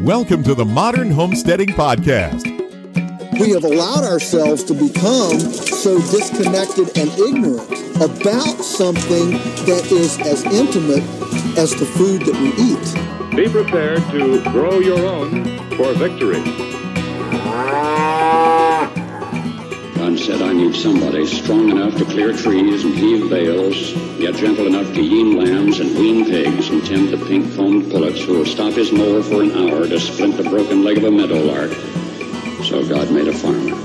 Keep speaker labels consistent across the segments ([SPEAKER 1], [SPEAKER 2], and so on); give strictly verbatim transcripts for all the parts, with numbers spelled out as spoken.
[SPEAKER 1] Welcome to the Modern Homesteading Podcast.
[SPEAKER 2] We have allowed ourselves to become so disconnected and ignorant about something that is as intimate as the food that we eat.
[SPEAKER 3] Be prepared to grow your own for victory.
[SPEAKER 4] God said, I need somebody strong enough to clear trees and heave bales, yet gentle enough to yean lambs and wean pigs and tend the pink-combed pullets who will stop his mower for an hour to splint the broken leg of a meadowlark. So God made a farmer.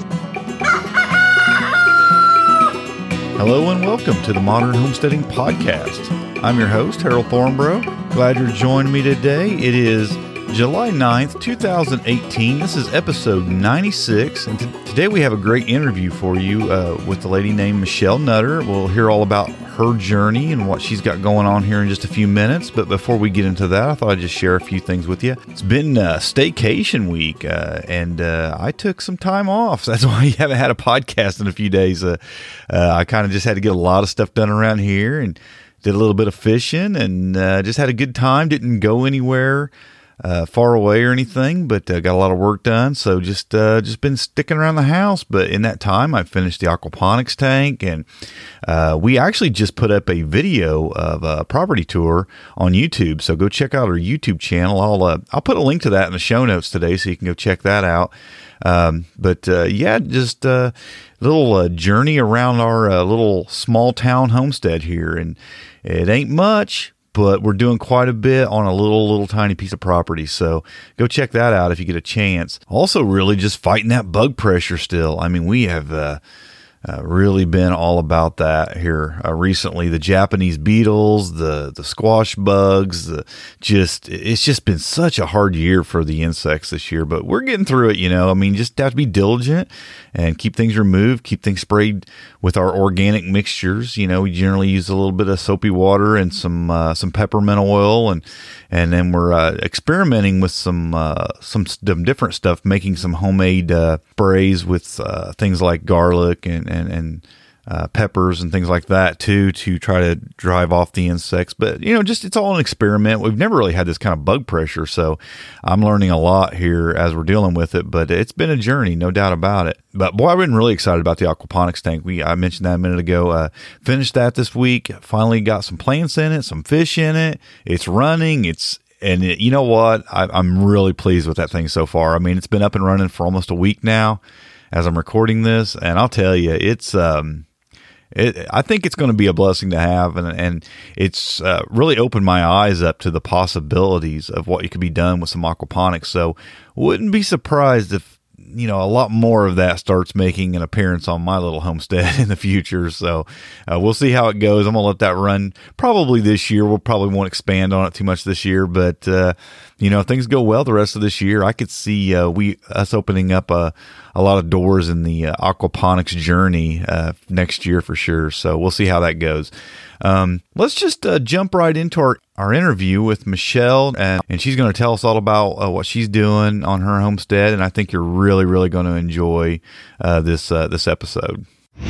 [SPEAKER 5] Hello and welcome to the Modern Homesteading Podcast. I'm your host, Harold Thornborough. Glad you're joining me today. It is July ninth, two thousand eighteen. This is episode ninety-six, and t- today we have a great interview for you uh, with a lady named Michelle Nutter. We'll hear all about her journey and what she's got going on here in just a few minutes, but before we get into that, I thought I'd just share a few things with you. It's been uh, staycation week, uh, and uh, I took some time off, so that's why you haven't had a podcast in a few days. Uh, uh, I kind of just had to get a lot of stuff done around here, and did a little bit of fishing, and uh, just had a good time, didn't go anywhere Uh, far away or anything, but uh, got a lot of work done. So just uh, just been sticking around the house. But in that time, I finished the aquaponics tank, and uh, we actually just put up a video of a property tour on YouTube. So go check out our YouTube channel. I'll uh, I'll put a link to that in the show notes today, so you can go check that out. Um, but uh, yeah, just a uh, little uh, journey around our uh, little small town homestead here, and it ain't much, but we're doing quite a bit on a little, little tiny piece of property. So go check that out if you get a chance. Also, really just fighting that bug pressure still. I mean, we have uh, uh, really been all about that here uh, recently. The Japanese beetles, the the squash bugs, the just it's just been such a hard year for the insects this year. But we're getting through it, you know. I mean, just have to be diligent and keep things removed, keep things sprayed with our organic mixtures. You know, we generally use a little bit of soapy water and some uh, some peppermint oil, and and then we're uh, experimenting with some uh, some some different stuff, making some homemade uh, sprays with uh, things like garlic and and and uh, peppers and things like that too, to try to drive off the insects. But you know, just it's all an experiment. We've never really had this kind of bug pressure, so I'm learning a lot here as we're dealing with it. But it's been a journey, no doubt about it. But boy, I've been really excited about the aquaponics tank. We I mentioned that a minute ago. Uh, finished that this week. Finally got some plants in it, some fish in it. It's running. It's and it, you know what? I, I'm really pleased with that thing so far. I mean, it's been up and running for almost a week now as I'm recording this, and I'll tell you, it's um. It, I think it's going to be a blessing to have, and and it's uh, really opened my eyes up to the possibilities of what could be done with some aquaponics. So wouldn't be surprised if, you know, a lot more of that starts making an appearance on my little homestead in the future. So uh, we'll see how it goes. I'm going to let that run probably this year. We'll probably won't expand on it too much this year, but uh, you know, if things go well the rest of this year, I could see uh, we us opening up a, a lot of doors in the uh, aquaponics journey uh, next year for sure. So we'll see how that goes. Um, let's just uh, jump right into our, our interview with Michelle, and, and she's going to tell us all about uh, what she's doing on her homestead, and I think you're really, really going to enjoy uh, this uh, this episode.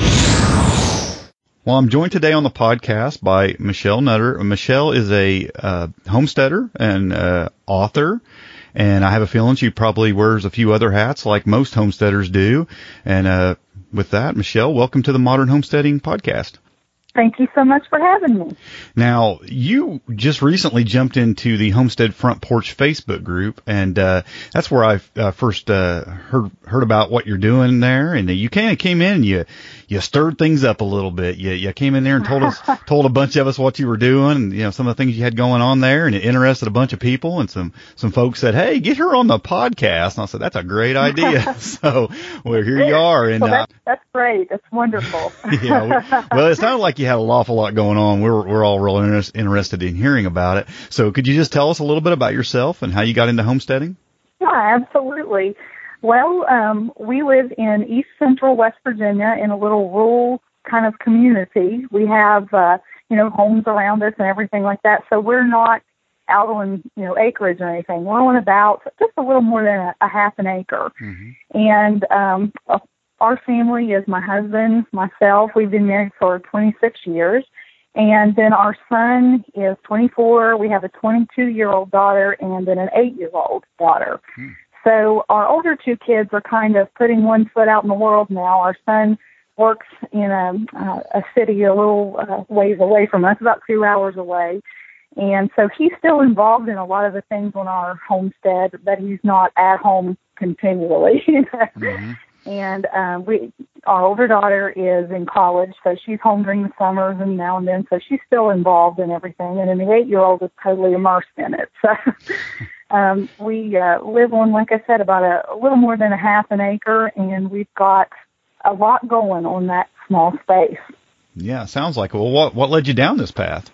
[SPEAKER 5] Well, I'm joined today on the podcast by Michelle Nutter. Michelle is a uh, homesteader and uh, author, and I have a feeling she probably wears a few other hats like most homesteaders do. And uh, with that, Michelle, welcome to the Modern Homesteading Podcast.
[SPEAKER 6] Thank you so much for having me.
[SPEAKER 5] Now, you just recently jumped into the Homestead Front Porch Facebook group, and uh, that's where I uh, first uh, heard heard about what you're doing there. And you kind of came in and you you stirred things up a little bit. You you came in there and told us told a bunch of us what you were doing, and you know, some of the things you had going on there, and it interested a bunch of people. And some some folks said, "Hey, get her on the podcast." And I said, "That's a great idea." So, well, here you are. And
[SPEAKER 6] well, that's, that's great. That's wonderful.
[SPEAKER 5] Yeah. Well, it sounded like you had an awful lot going on. We're we're all real inter- interested in hearing about it. So, could you just tell us a little bit about yourself and how you got into homesteading?
[SPEAKER 6] Yeah, absolutely. Well, um, we live in East Central West Virginia in a little rural kind of community. We have, uh, you know, homes around us and everything like that. So we're not out on, you know, acreage or anything. We're on about just a little more than a, a half an acre. Mm-hmm. And um, our family is my husband, myself. We've been married for twenty-six years. And then our son is twenty-four. We have a twenty-two-year-old daughter and then an eight-year-old daughter. Hmm. So our older two kids are kind of putting one foot out in the world now. Our son works in a, uh, a city a little uh, ways away from us, about two hours away. And so he's still involved in a lot of the things on our homestead, but he's not at home continually. mm-hmm. And um, we, our older daughter is in college, so she's home during the summers and now and then, so she's still involved in everything. And then the eight-year-old is totally immersed in it. So um, we uh, live on, like I said, about a, a little more than a half an acre, and we've got a lot going on that small space.
[SPEAKER 5] Yeah, sounds like it. Well, what, what led you down this path?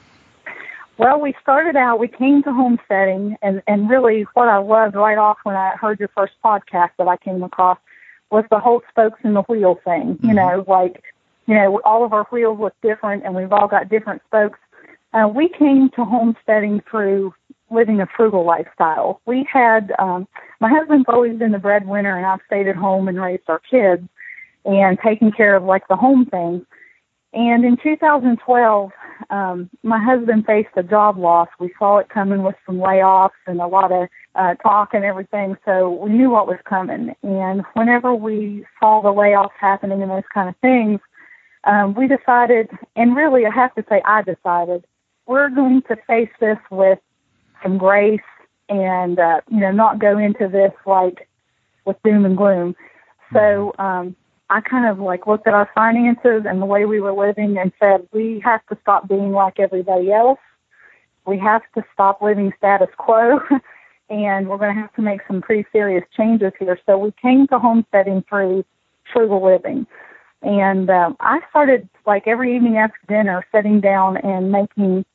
[SPEAKER 6] Well, we started out, we came to homesteading, and, and really what I loved right off when I heard your first podcast that I came across was the whole spokes in the wheel thing. Mm-hmm. You know, like, you know, all of our wheels look different, and we've all got different spokes. Uh, we came to homesteading through living a frugal lifestyle. We had, um, my husband's always been the breadwinner, and I've stayed at home and raised our kids and taken care of, like, the home things. And in two thousand twelve, um, my husband faced a job loss. We saw it coming with some layoffs and a lot of uh, talk and everything, so we knew what was coming. And whenever we saw the layoffs happening and those kind of things, um, we decided, and really I have to say I decided, we're going to face this with some grace and, uh, you know, not go into this like with doom and gloom. So, um, I kind of like looked at our finances and the way we were living and said, we have to stop being like everybody else. We have to stop living status quo, and we're going to have to make some pretty serious changes here. So we came to homesteading through frugal living. And um, I started, like every evening after dinner, sitting down and making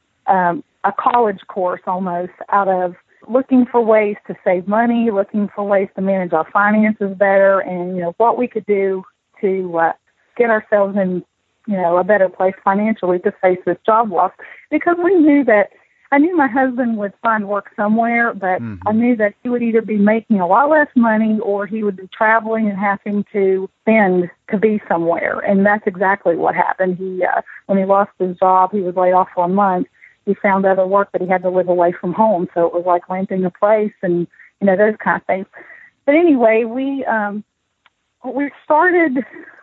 [SPEAKER 6] um, a college course almost out of looking for ways to save money, looking for ways to manage our finances better, and, you know, what we could do to uh, get ourselves in, you know, a better place financially to face this job loss. Because we knew that, I knew my husband would find work somewhere, but mm-hmm. I knew that he would either be making a lot less money or he would be traveling and having to spend to be somewhere. And that's exactly what happened. He, uh, when he lost his job, he was laid off for a month. He found other work, but he had to live away from home. So it was like renting a place and, you know, those kind of things. But anyway, we um, we started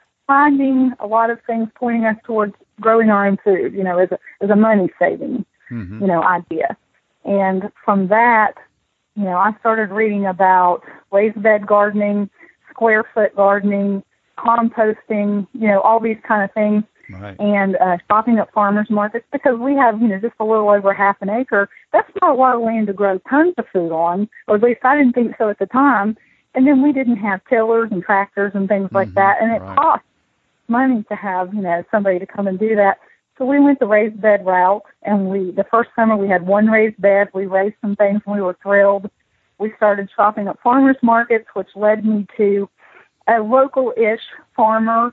[SPEAKER 6] finding a lot of things pointing us towards growing our own food, you know, as a, as a money-saving, mm-hmm. you know, idea. And from that, you know, I started reading about raised bed gardening, square foot gardening, composting, you know, all these kind of things. Right. And uh, shopping at farmers markets, because we have, you know, just a little over half an acre. That's not a lot of land to grow tons of food on, or at least I didn't think so at the time. And then we didn't have tillers and tractors and things mm-hmm. like that, and it right. cost money to have, you know, somebody to come and do that. So we went the raised bed route, and we the first summer we had one raised bed. We raised some things, and we were thrilled. We started shopping at farmers markets, which led me to a local-ish farmer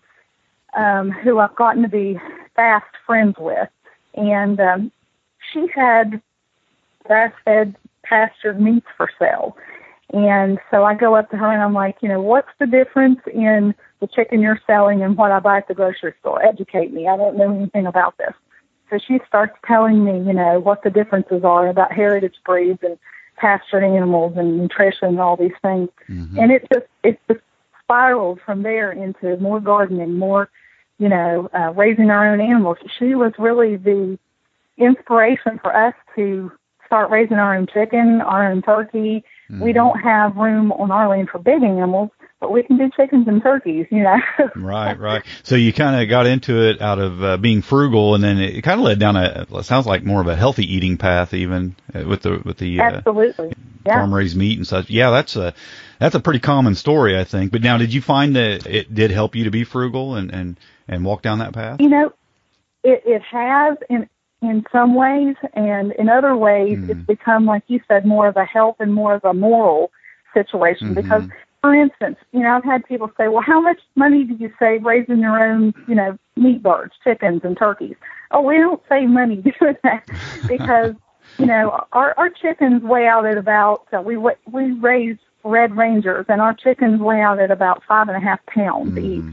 [SPEAKER 6] Um, who I've gotten to be fast friends with. And um, she had grass-fed pastured meats for sale. And so I go up to her and I'm like, you know, what's the difference in the chicken you're selling and what I buy at the grocery store? Educate me. I don't know anything about this. So she starts telling me, you know, what the differences are about heritage breeds and pastured animals and nutrition and all these things. Mm-hmm. And it just, it just spiraled from there into more gardening, more, you know, uh, raising our own animals. She was really the inspiration for us to start raising our own chicken, our own turkey. Mm-hmm. We don't have room on our land for big animals, but we can do chickens and turkeys, you know.
[SPEAKER 5] Right, right. So you kind of got into it out of uh, being frugal, and then it kind of led down a, it sounds like more of a healthy eating path, even uh, with the with the uh,
[SPEAKER 6] absolutely yeah.
[SPEAKER 5] farm raised meat and such. Yeah, that's a that's a pretty common story, I think. But now, did you find that it did help you to be frugal and and and walk down that path?
[SPEAKER 6] You know, it it has in in some ways, and in other ways, mm. it's become, like you said, more of a health and more of a moral situation. Mm-hmm. Because, for instance, you know, I've had people say, well, how much money do you save raising your own, you know, meat birds, chickens, and turkeys? Oh, we don't save money doing that because, you know, our, our chickens weigh out at about, uh, we we raise Red Rangers, and our chickens weigh out at about five and a half pounds mm. each.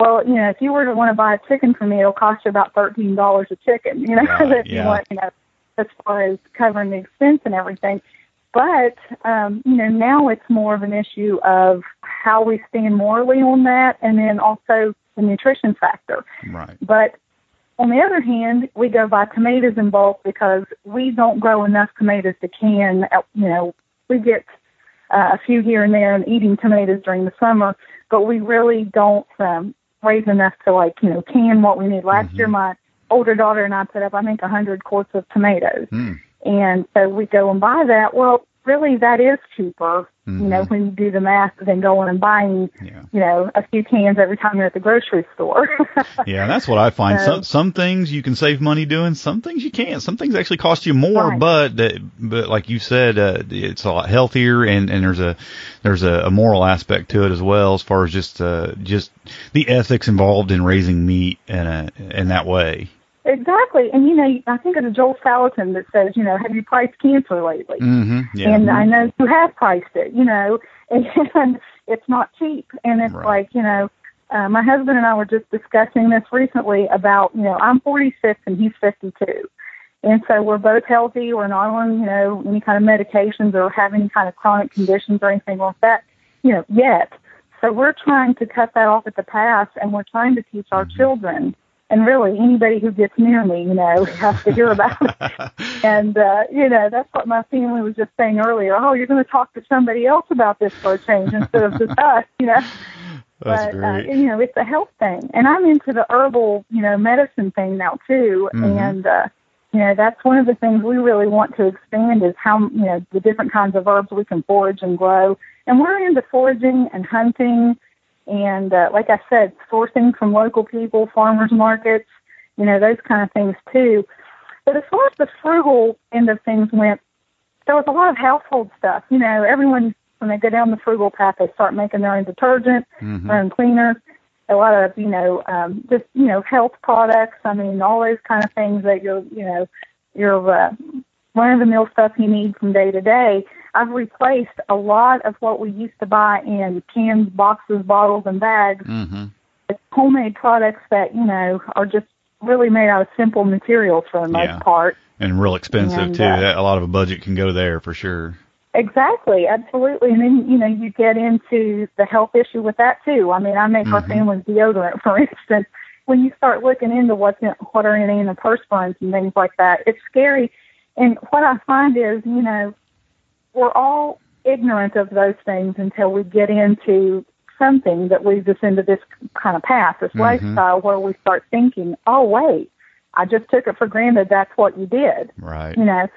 [SPEAKER 6] well, you know, if you were to want to buy a chicken from me, it'll cost you about thirteen dollars a chicken, you know,
[SPEAKER 5] right,
[SPEAKER 6] if
[SPEAKER 5] yeah.
[SPEAKER 6] you want, you know, as far as covering the expense and everything. But, um, you know, now it's more of an issue of how we stand morally on that, and then also the nutrition factor.
[SPEAKER 5] Right.
[SPEAKER 6] But on the other hand, we go buy tomatoes in bulk because we don't grow enough tomatoes to can. You know, we get uh, a few here and there and eating tomatoes during the summer, but we really don't um, raise enough to, like, you know, can what we need. Last
[SPEAKER 5] mm-hmm.
[SPEAKER 6] year, my older daughter and I put up, I think, one hundred quarts of tomatoes.
[SPEAKER 5] Mm.
[SPEAKER 6] And so we go and buy that. Well, really, that is cheaper,
[SPEAKER 5] mm-hmm.
[SPEAKER 6] you know, when you do the math, than going and buying,
[SPEAKER 5] yeah.
[SPEAKER 6] you know, a few cans every time you're at the grocery store.
[SPEAKER 5] Yeah, that's what I find.
[SPEAKER 6] So,
[SPEAKER 5] some some things you can save money doing, some things you can't. Some things actually cost you more,
[SPEAKER 6] right.
[SPEAKER 5] but uh, but like you said, uh, it's a lot healthier, and, and there's a there's a, a moral aspect to it as well, as far as just uh, just the ethics involved in raising meat in a in that way.
[SPEAKER 6] Exactly. And, you know, I think of the Joel Salatin that says, you know, have you priced cancer lately?
[SPEAKER 5] Mm-hmm. Yeah.
[SPEAKER 6] And I know you have priced it, you know, and it's not cheap. And it's
[SPEAKER 5] right.
[SPEAKER 6] like, you know, uh, my husband and I were just discussing this recently about, you know, I'm forty-six and he's fifty-two. And so we're both healthy. We're not on, you know, any kind of medications or have any kind of chronic conditions or anything like that, you know, yet. So we're trying to cut that off at the pass, and we're trying to teach our mm-hmm. children. And really, anybody who gets near me, you know, has to hear about it. And, uh, you know, that's what my family was just saying earlier. Oh, you're going to talk to somebody else about this for a change instead of just us, you know.
[SPEAKER 5] That's
[SPEAKER 6] but,
[SPEAKER 5] great.
[SPEAKER 6] Uh, you know, it's a health thing. And I'm into the herbal, you know, medicine thing now, too. Mm-hmm. And, uh, you know, that's one of the things we really want to expand is how, you know, the different kinds of herbs we can forage and grow. And we're into foraging and hunting. And uh, like I said, sourcing from local people, farmers markets, you know, those kind of things too. But as far as the frugal end of things went, there was a lot of household stuff. You know, everyone, when they go down the frugal path, they start making their own detergent,
[SPEAKER 5] mm-hmm.
[SPEAKER 6] their own cleaners, a lot of, you know, um, just, you know, health products. I mean, all those kind of things that you're, you know, you're uh, run-of-the-mill stuff you need from day to day. I've replaced a lot of what we used to buy in cans, boxes, bottles, and bags
[SPEAKER 5] mm-hmm.
[SPEAKER 6] with homemade products that, you know, are just really made out of simple materials for the most
[SPEAKER 5] yeah.
[SPEAKER 6] part.
[SPEAKER 5] And real expensive,
[SPEAKER 6] and,
[SPEAKER 5] too.
[SPEAKER 6] Uh,
[SPEAKER 5] a lot of a budget can go there for sure.
[SPEAKER 6] Exactly, absolutely. And then, you know, you get into the health issue with that, too. I mean, I make mm-hmm. our family's deodorant, for instance. When you start looking into what's in, what are in antiperspirants and things like that, it's scary. And what I find is, you know, we're all ignorant of those things until we get into something that leads us into this kind of path, this mm-hmm. lifestyle where we start thinking, oh, wait, I just took it for granted that's what you did.
[SPEAKER 5] Right.
[SPEAKER 6] You know,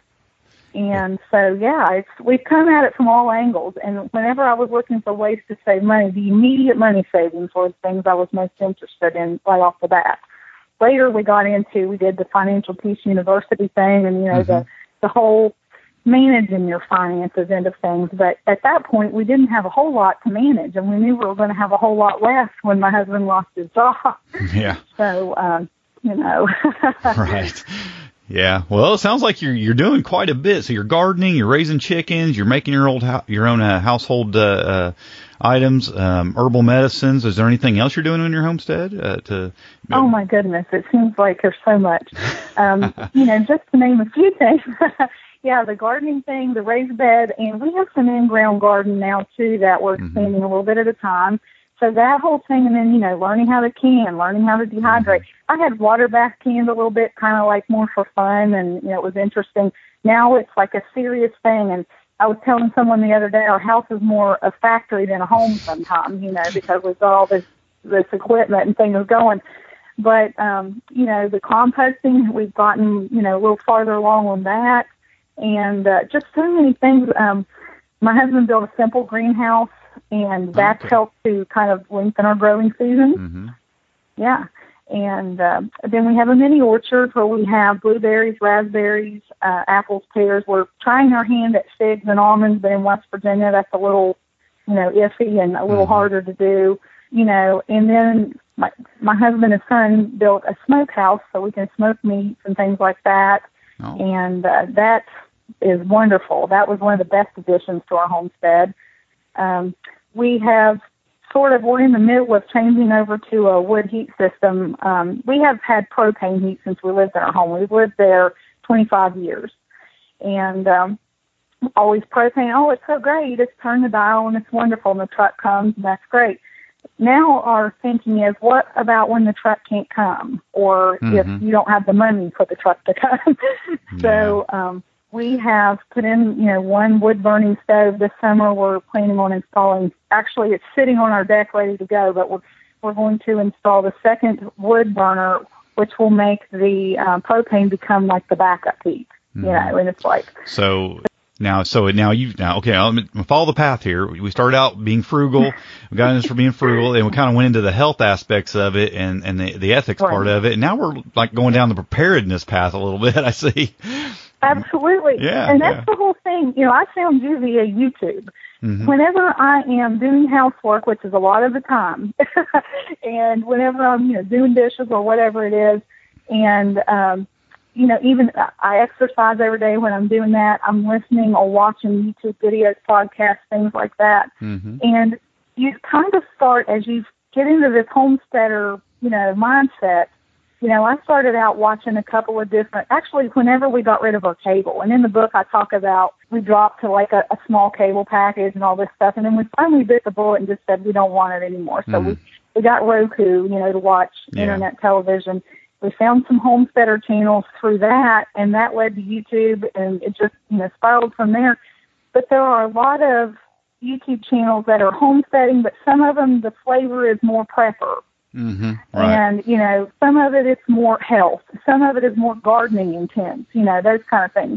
[SPEAKER 6] and so, yeah, it's we've come at it from all angles. And whenever I was looking for ways to save money, the immediate money savings were the things I was most interested in right off the bat. Later, we got into, we did the Financial Peace University thing and, you know, mm-hmm. the, the whole managing your finances end of things. But at that point, we didn't have a whole lot to manage, and we knew we were going to have a whole lot less when my husband lost his job.
[SPEAKER 5] Yeah.
[SPEAKER 6] So, um, you know.
[SPEAKER 5] Right. Yeah. Well, it sounds like you're you're doing quite a bit. So you're gardening, you're raising chickens, you're making your old ho- your own uh, household uh, uh, items, um, herbal medicines. Is there anything else you're doing on your homestead? Uh, to uh,
[SPEAKER 6] Oh my goodness, it seems like there's so much. Um, you know, just to name a few things. Yeah, the gardening thing, the raised bed, and we have some in-ground garden now, too, that we're expanding mm-hmm. a little bit at a time. So that whole thing, and then, you know, learning how to can, learning how to dehydrate. Mm-hmm. I had water bath cans a little bit, kind of like more for fun, and, you know, it was interesting. Now it's like a serious thing, and I was telling someone the other day, our house is more a factory than a home sometimes, you know, because we've got all this, this equipment and things going. But, um, you know, the composting, we've gotten, you know, a little farther along on that. And uh, just so many things. Um, my husband built a simple greenhouse, and that's okay. helped to kind of lengthen our growing season.
[SPEAKER 5] Mm-hmm.
[SPEAKER 6] Yeah. And uh, then we have a mini orchard where we have blueberries, raspberries, uh, apples, pears. We're trying our hand at figs and almonds, but in West Virginia, that's a little, you know, iffy and a little mm-hmm. harder to do, you know. And then my, my husband and son built a smokehouse so we can smoke meats and things like that. Oh. And uh, that is wonderful. That was one of the best additions to our homestead. Um, we have sort of, we're in the middle of changing over to a wood heat system. Um, we have had propane heat since we lived in our home. We've lived there twenty-five years. And um, always propane, oh, it's so great. You just turn the dial and it's wonderful and the truck comes and that's great. Now our thinking is, what about when the truck can't come, or mm-hmm. if you don't have the money for the truck to come? So um, we have put in, you know, one wood-burning stove this summer. We're planning on installing, actually it's sitting on our deck ready to go, but we're, we're going to install the second wood burner, which will make the uh, propane become like the backup heat, mm-hmm. you know, and it's like...
[SPEAKER 5] So... Now, so now you now okay. I'm gonna follow the path here. We started out being frugal. We got in this for being frugal, and we kind of went into the health aspects of it and and the, the ethics
[SPEAKER 6] right.
[SPEAKER 5] part of it. And now we're like going down the preparedness path a little bit. I see.
[SPEAKER 6] Absolutely.
[SPEAKER 5] Yeah.
[SPEAKER 6] And that's
[SPEAKER 5] yeah.
[SPEAKER 6] the whole thing. You know, I found you via YouTube.
[SPEAKER 5] Mm-hmm.
[SPEAKER 6] Whenever I am doing housework, which is a lot of the time, and whenever I'm, you know, doing dishes or whatever it is, and um. you know, even I exercise every day when I'm doing that. I'm listening or watching YouTube videos, podcasts, things like that.
[SPEAKER 5] Mm-hmm.
[SPEAKER 6] And you kind of start, as you get into this homesteader, you know, mindset, you know, I started out watching a couple of different, actually, whenever we got rid of our cable. And in the book, I talk about we dropped to like a, a small cable package and all this stuff. And then we finally bit the bullet and just said we don't want it anymore. So mm-hmm. we, we got Roku, you know, to watch
[SPEAKER 5] yeah.
[SPEAKER 6] internet television. We found some homesteader channels through that, and that led to YouTube, and it just, you know, spiraled from there. But there are a lot of YouTube channels that are homesteading, but some of them, the flavor is more prepper.
[SPEAKER 5] Mm-hmm. Right.
[SPEAKER 6] And, you know, some of it is more health. Some of it is more gardening intense, you know, those kind of things.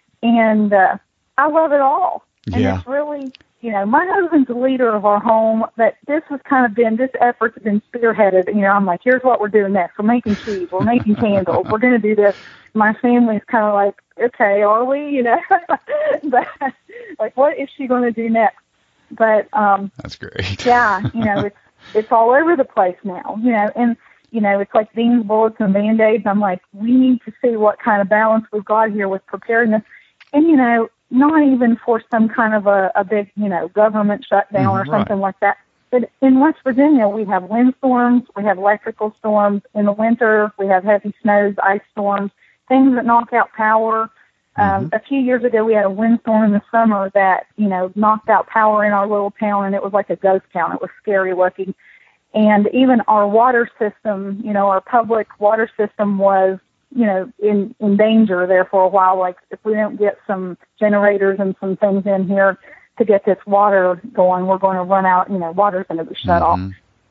[SPEAKER 6] And uh, I love it all. And
[SPEAKER 5] yeah.
[SPEAKER 6] it's really... You know, my husband's the leader of our home, but this has kind of been, this effort's been spearheaded. You know, I'm like, here's what we're doing next. We're making cheese. We're making candles. We're going to do this. My family's kind of like, okay, are we? You know, but, like, what is she going to do next? But, um,
[SPEAKER 5] that's great.
[SPEAKER 6] yeah, you know, it's, it's all over the place now, you know, and, you know, it's like beans, bullets, and Band-Aids. I'm like, we need to see what kind of balance we've got here with preparedness. And, you know, not even for some kind of a, a big, you know, government shutdown
[SPEAKER 5] mm-hmm,
[SPEAKER 6] or something
[SPEAKER 5] right.
[SPEAKER 6] like that. But in West Virginia, we have windstorms, we have electrical storms. In the winter, we have heavy snows, ice storms, things that knock out power. Um,
[SPEAKER 5] mm-hmm.
[SPEAKER 6] A few years ago, we had a windstorm in the summer that, you know, knocked out power in our little town, and it was like a ghost town. It was scary looking. And even our water system, you know, our public water system was, you know, in, in danger there for a while. Like, if we don't get some generators and some things in here to get this water going, we're going to run out, you know, water's going to be shut
[SPEAKER 5] mm-hmm.
[SPEAKER 6] off.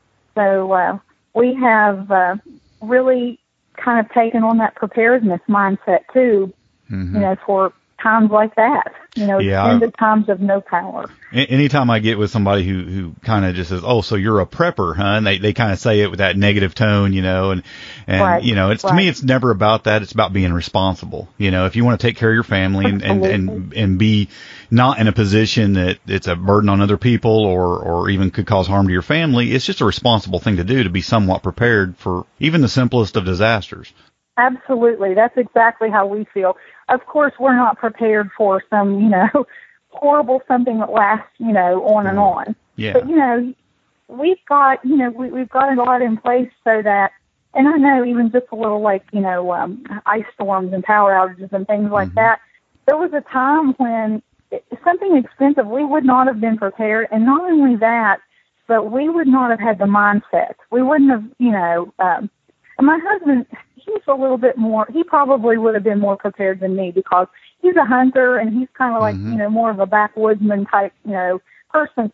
[SPEAKER 6] So uh, we have uh, really kind of taken on that preparedness mindset, too, mm-hmm. you know, for times like that, you know,
[SPEAKER 5] yeah.
[SPEAKER 6] extended times of no power.
[SPEAKER 5] Anytime I get with somebody who, who kind of just says, oh, so you're a prepper, huh? And they, they kind of say it with that negative tone, you know, and, and
[SPEAKER 6] right.
[SPEAKER 5] you know, it's,
[SPEAKER 6] right.
[SPEAKER 5] to me, it's never about that. It's about being responsible. You know, if you want to take care of your family and, and, and, and be not in a position that it's a burden on other people or, or even could cause harm to your family, it's just a responsible thing to do to be somewhat prepared for even the simplest of disasters.
[SPEAKER 6] Absolutely. That's exactly how we feel. Of course, we're not prepared for some, you know, horrible something that lasts, you know, on and on.
[SPEAKER 5] Yeah.
[SPEAKER 6] But, you know, we've got, you know, we, we've got a lot in place so that, and I know even just a little like, you know, um, ice storms and power outages and things like mm-hmm. that, there was a time when it, something expensive, we would not have been prepared. And not only that, but we would not have had the mindset. We wouldn't have, you know, um, and my husband, he's a little bit more, he probably would have been more prepared than me because he's a hunter and he's kind of like, mm-hmm. you know, more of a backwoodsman type, you know, person.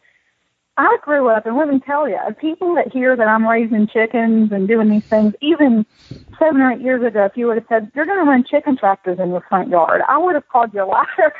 [SPEAKER 6] I grew up, and let me tell you, people that hear that I'm raising chickens and doing these things, even seven or eight years ago, if you would have said, you're going to run chicken tractors in your front yard, I would have called you a liar.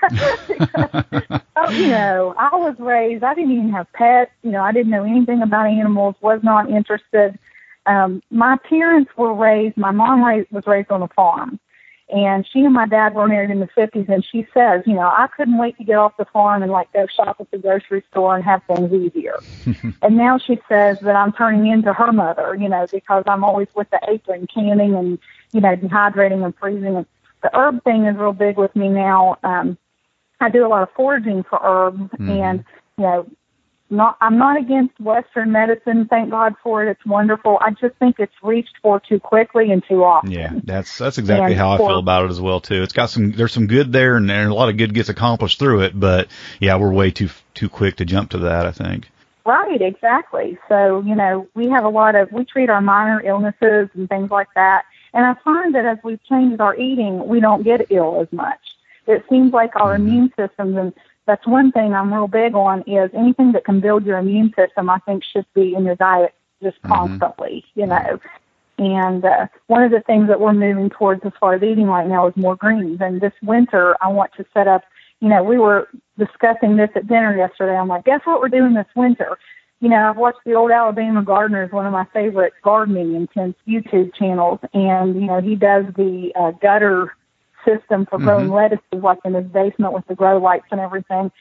[SPEAKER 6] because, oh, you know, I was raised, I didn't even have pets. You know, I didn't know anything about animals, was not interested. Um, my parents were raised, my mom raised, was raised on a farm. And she and my dad were married in the fifties, and she says, you know, I couldn't wait to get off the farm and, like, go shop at the grocery store and have things easier. And now she says that I'm turning into her mother, you know, because I'm always with the apron canning and, you know, dehydrating and freezing. And the herb thing is real big with me now. Um, I do a lot of foraging for herbs, mm-hmm. and, you know, not, I'm not against Western medicine. Thank God for it. It's wonderful. I just think it's reached for too quickly and too often.
[SPEAKER 5] Yeah, that's that's exactly
[SPEAKER 6] and
[SPEAKER 5] how I
[SPEAKER 6] for,
[SPEAKER 5] feel about it as well too. It's got some there's some good there, and, and a lot of good gets accomplished through it. But yeah, we're way too too quick to jump to that, I think.
[SPEAKER 6] Right, exactly. So, you know, we have a lot of, we treat our minor illnesses and things like that. And I find that as we've changed our eating, we don't get ill as much. It seems like our mm-hmm. immune systems, and that's one thing I'm real big on, is anything that can build your immune system, I think should be in your diet just mm-hmm. constantly, you know. And uh, one of the things that we're moving towards as far as eating right now is more greens. And this winter, I want to set up, you know, we were discussing this at dinner yesterday. I'm like, guess what we're doing this winter? You know, I've watched the Old Alabama Gardeners, one of my favorite gardening intense YouTube channels, and, you know, he does the uh, gutter system for growing mm-hmm. lettuces, like in his basement with the grow lights and everything.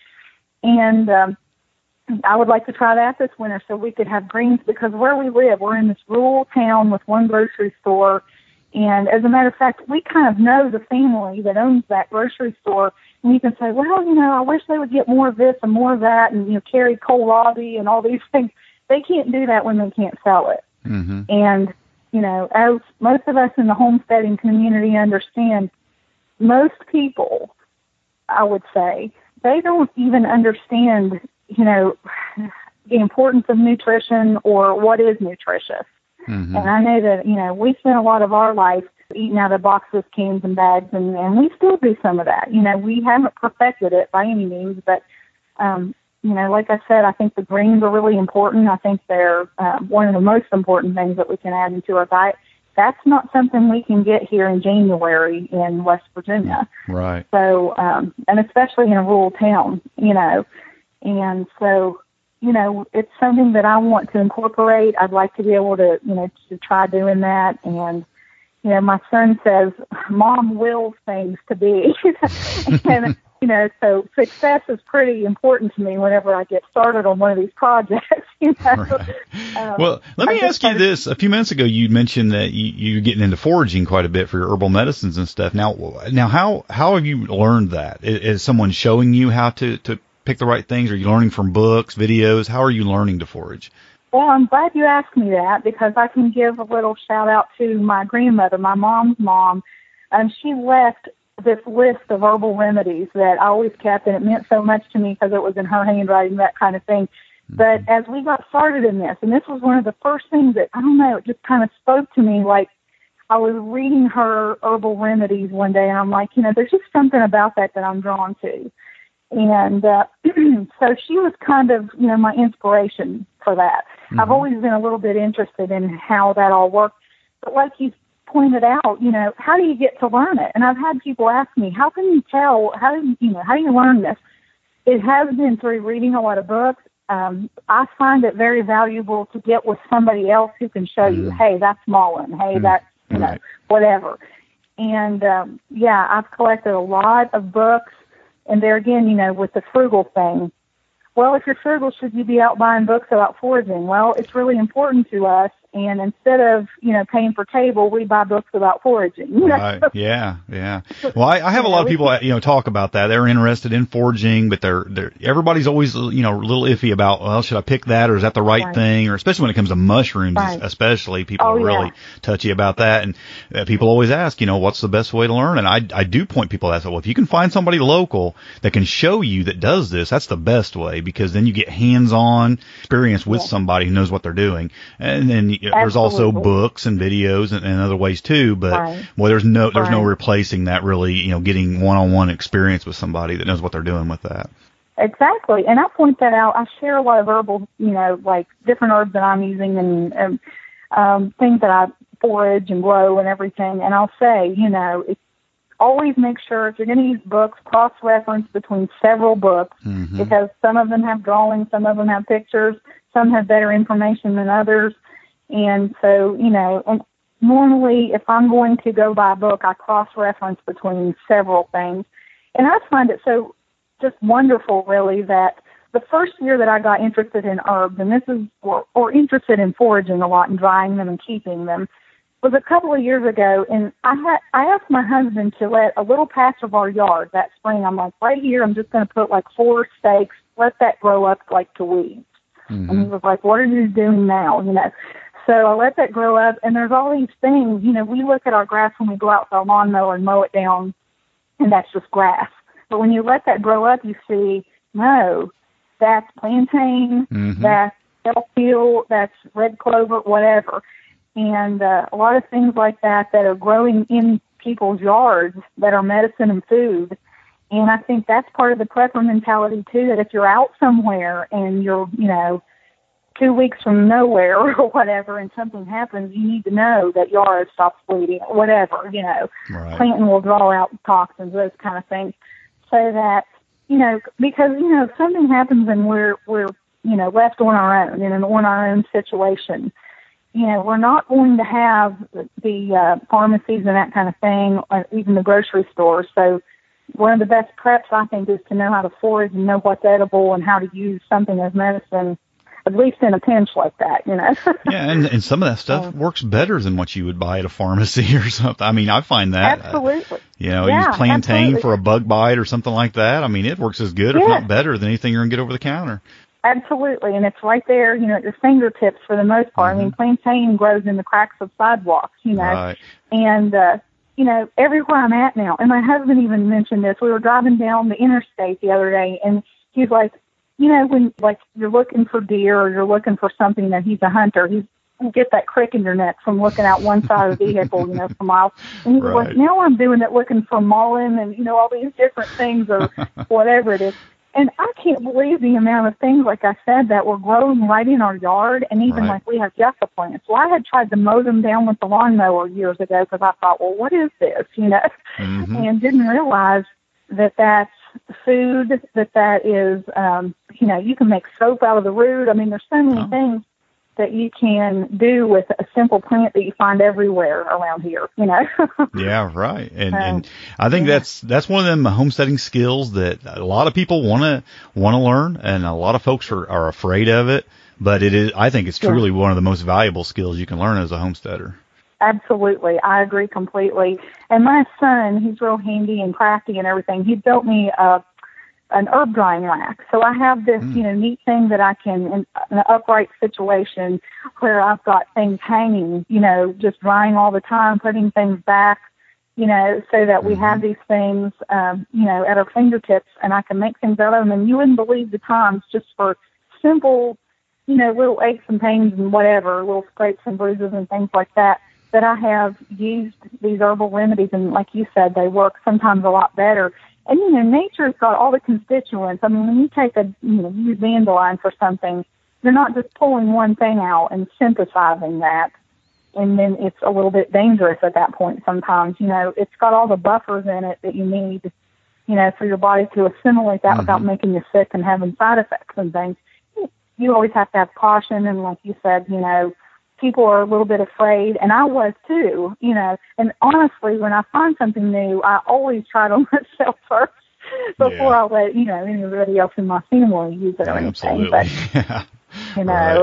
[SPEAKER 6] And um, I would like to try that this winter so we could have greens, because where we live, we're in this rural town with one grocery store. And as a matter of fact, we kind of know the family that owns that grocery store. And you can say, well, you know, I wish they would get more of this and more of that and, you know, carry kohlrabi and all these things. They can't do that when they can't sell it. Mm-hmm. And, you know, as most of us in the homesteading community understand, most people, I would say, they don't even understand, you know, the importance of nutrition or what is nutritious. Mm-hmm. And I know that, you know, we spent a lot of our life eating out of boxes, cans, and bags, and, and we still do some of that. You know, we haven't perfected it by any means, but, um, you know, like I said, I think the greens are really important. I think they're uh, one of the most important things that we can add into our diet. That's not something we can get here in January in West Virginia.
[SPEAKER 5] Right.
[SPEAKER 6] So, um, and especially in a rural town, you know, and so, you know, it's something that I want to incorporate. I'd like to be able to, you know, to try doing that. And, you know, my son says, Mom wills things to be. And, you know, so success is pretty important to me whenever I get started on one of these projects, you know.
[SPEAKER 5] Right. Um, well, let me ask you this. A few minutes ago, you mentioned that you, you're getting into foraging quite a bit for your herbal medicines and stuff. Now, now, how, how have you learned that? Is, is someone showing you how to, to pick the right things? Are you learning from books, videos? How are you learning to forage?
[SPEAKER 6] Well, I'm glad you asked me that, because I can give a little shout out to my grandmother, my mom's mom. Um, she left this list of herbal remedies that I always kept, and it meant so much to me because it was in her handwriting, that kind of thing. Mm-hmm. But as we got started in this, and this was one of the first things that, I don't know, it just kind of spoke to me, like I was reading her herbal remedies one day, and I'm like, you know, there's just something about that that I'm drawn to. And uh, so she was kind of, you know, my inspiration for that. Mm-hmm. I've always been a little bit interested in how that all worked. But like you pointed out, you know, how do you get to learn it? And I've had people ask me, how can you tell, how do you, you know, how do you learn this? It has been through reading a lot of books. Um, I find it very valuable to get with somebody else who can show mm-hmm. you, hey, that's Mullen. Hey, mm-hmm. that's, you
[SPEAKER 5] right.
[SPEAKER 6] know, whatever. And, um, yeah, I've collected a lot of books. And there again, you know, with the frugal thing, well, if you're frugal, should you be out buying books about foraging? Well, it's really important to us. And instead of, you know, paying for table, we buy books about foraging. You know?
[SPEAKER 5] Right. Yeah. Yeah. Well, I, I have a lot of people, you know, talk about that. They're interested in foraging, but they're, they're, everybody's always, you know, a little iffy about, well, should I pick that, or is that the right, right. thing? Or especially when it comes to mushrooms, right. especially people
[SPEAKER 6] oh,
[SPEAKER 5] are really
[SPEAKER 6] yeah.
[SPEAKER 5] touchy about that. And uh, people always ask, you know, what's the best way to learn? And I, I do point people at that. Well, if you can find somebody local that can show you that does this, that's the best way, because then you get hands-on experience with yeah. somebody who knows what they're doing. And then you know, there's also books and videos and, and other ways too, but right. well, there's no there's right. no replacing that, really, you know, getting one-on-one experience with somebody that knows what they're doing with that.
[SPEAKER 6] Exactly, and I point that out. I share a lot of herbal, you know, like different herbs that I'm using and um, um, things that I forage and grow and everything. And I'll say, you know, it's always make sure if you're going to use books, cross-reference between several books, mm-hmm. because some of them have drawings, some of them have pictures, some have better information than others. And so, you know, and normally if I'm going to go buy a book, I cross-reference between several things. And I find it so just wonderful, really, that the first year that I got interested in herbs, and this is, or, or interested in foraging a lot and drying them and keeping them, was a couple of years ago. And I had I asked my husband to let a little patch of our yard that spring, I'm like, right here, I'm just going to put like four stakes, let that grow up like to weeds. Mm-hmm. And he was like, what are you doing now? You know, so I let that grow up, and there's all these things, you know, we look at our grass when we go out with our lawnmower and mow it down, and that's just grass. But when you let that grow up, you see, no, that's plantain, mm-hmm. that's elk, that's red clover, whatever. And uh, a lot of things like that that are growing in people's yards that are medicine and food. And I think that's part of the prepper mentality, too, that if you're out somewhere and you're, you know, two weeks from nowhere or whatever and something happens, you need to know that yard stops bleeding or whatever, you know.
[SPEAKER 5] Right.
[SPEAKER 6] Planting will draw out toxins, those kind of things. So that, you know, because, you know, if something happens and we're, we're you know, left on our own in an on our own situation, you know, we're not going to have the uh, pharmacies and that kind of thing, or even the grocery stores. So one of the best preps, I think, is to know how to forage and know what's edible and how to use something as medicine, at least in a pinch like that, you know.
[SPEAKER 5] Yeah, and, and some of that stuff um, works better than what you would buy at a pharmacy or something. I mean, I find that.
[SPEAKER 6] Absolutely.
[SPEAKER 5] Uh, you know,
[SPEAKER 6] yeah,
[SPEAKER 5] use plantain
[SPEAKER 6] absolutely.
[SPEAKER 5] for a bug bite or something like that. I mean, it works as good,
[SPEAKER 6] yeah.
[SPEAKER 5] if not better, than anything you're going to get over the counter.
[SPEAKER 6] Absolutely, and it's right there, you know, at your fingertips for the most part. Mm-hmm. I mean, plantain grows in the cracks of sidewalks, you know,
[SPEAKER 5] right.
[SPEAKER 6] and, uh, you know, everywhere I'm at now, and my husband even mentioned this, we were driving down the interstate the other day, and he's like, you know, when, like, you're looking for deer or you're looking for something that he's a hunter, he's, you get that crick in your neck from looking out one side of the vehicle, you know, for miles. And he was
[SPEAKER 5] right.
[SPEAKER 6] like, now I'm doing it looking for mullein and, you know, all these different things or whatever it is. And I can't believe the amount of things, like I said, that were growing right in our yard. And even
[SPEAKER 5] right.
[SPEAKER 6] like we have yucca plants. Well, I had tried to mow them down with the lawnmower years ago because I thought, well, what is this, you know, mm-hmm. and didn't realize that that's food, that that is, um, you know, you can make soap out of the root. I mean, there's so many oh. things that you can do with a simple plant that you find everywhere around here, you know.
[SPEAKER 5] Yeah, right. And um, and I think
[SPEAKER 6] yeah.
[SPEAKER 5] that's that's one of them homesteading skills that a lot of people want to want to learn, and a lot of folks are, are afraid of it. But it is, I think, it's truly yeah. one of the most valuable skills you can learn as a homesteader.
[SPEAKER 6] Absolutely, I agree completely. And my son, he's real handy and crafty and everything. He built me a an herb drying rack. So I have this, mm. you know, neat thing that I can, in an upright situation where I've got things hanging, you know, just drying all the time, putting things back, you know, so that we mm-hmm. have these things, um, you know, at our fingertips, and I can make things out of them. And you wouldn't believe the times just for simple, you know, little aches and pains and whatever, little scrapes and bruises and things like that, that I have used these herbal remedies. And like you said, they work sometimes a lot better. And, you know, nature's got all the constituents. I mean, when you take a, you know, use dandelion for something, you're not just pulling one thing out and synthesizing that, and then it's a little bit dangerous at that point sometimes. You know, it's got all the buffers in it that you need, you know, for your body to assimilate that mm-hmm. without making you sick and having side effects and things. You always have to have caution, and like you said, you know, people are a little bit afraid, and I was too, you know. And honestly, when I find something new, I always try to myself first before yeah. I let, you know, anybody else in my family use it or anything.
[SPEAKER 5] Absolutely.
[SPEAKER 6] But,
[SPEAKER 5] yeah.
[SPEAKER 6] You know.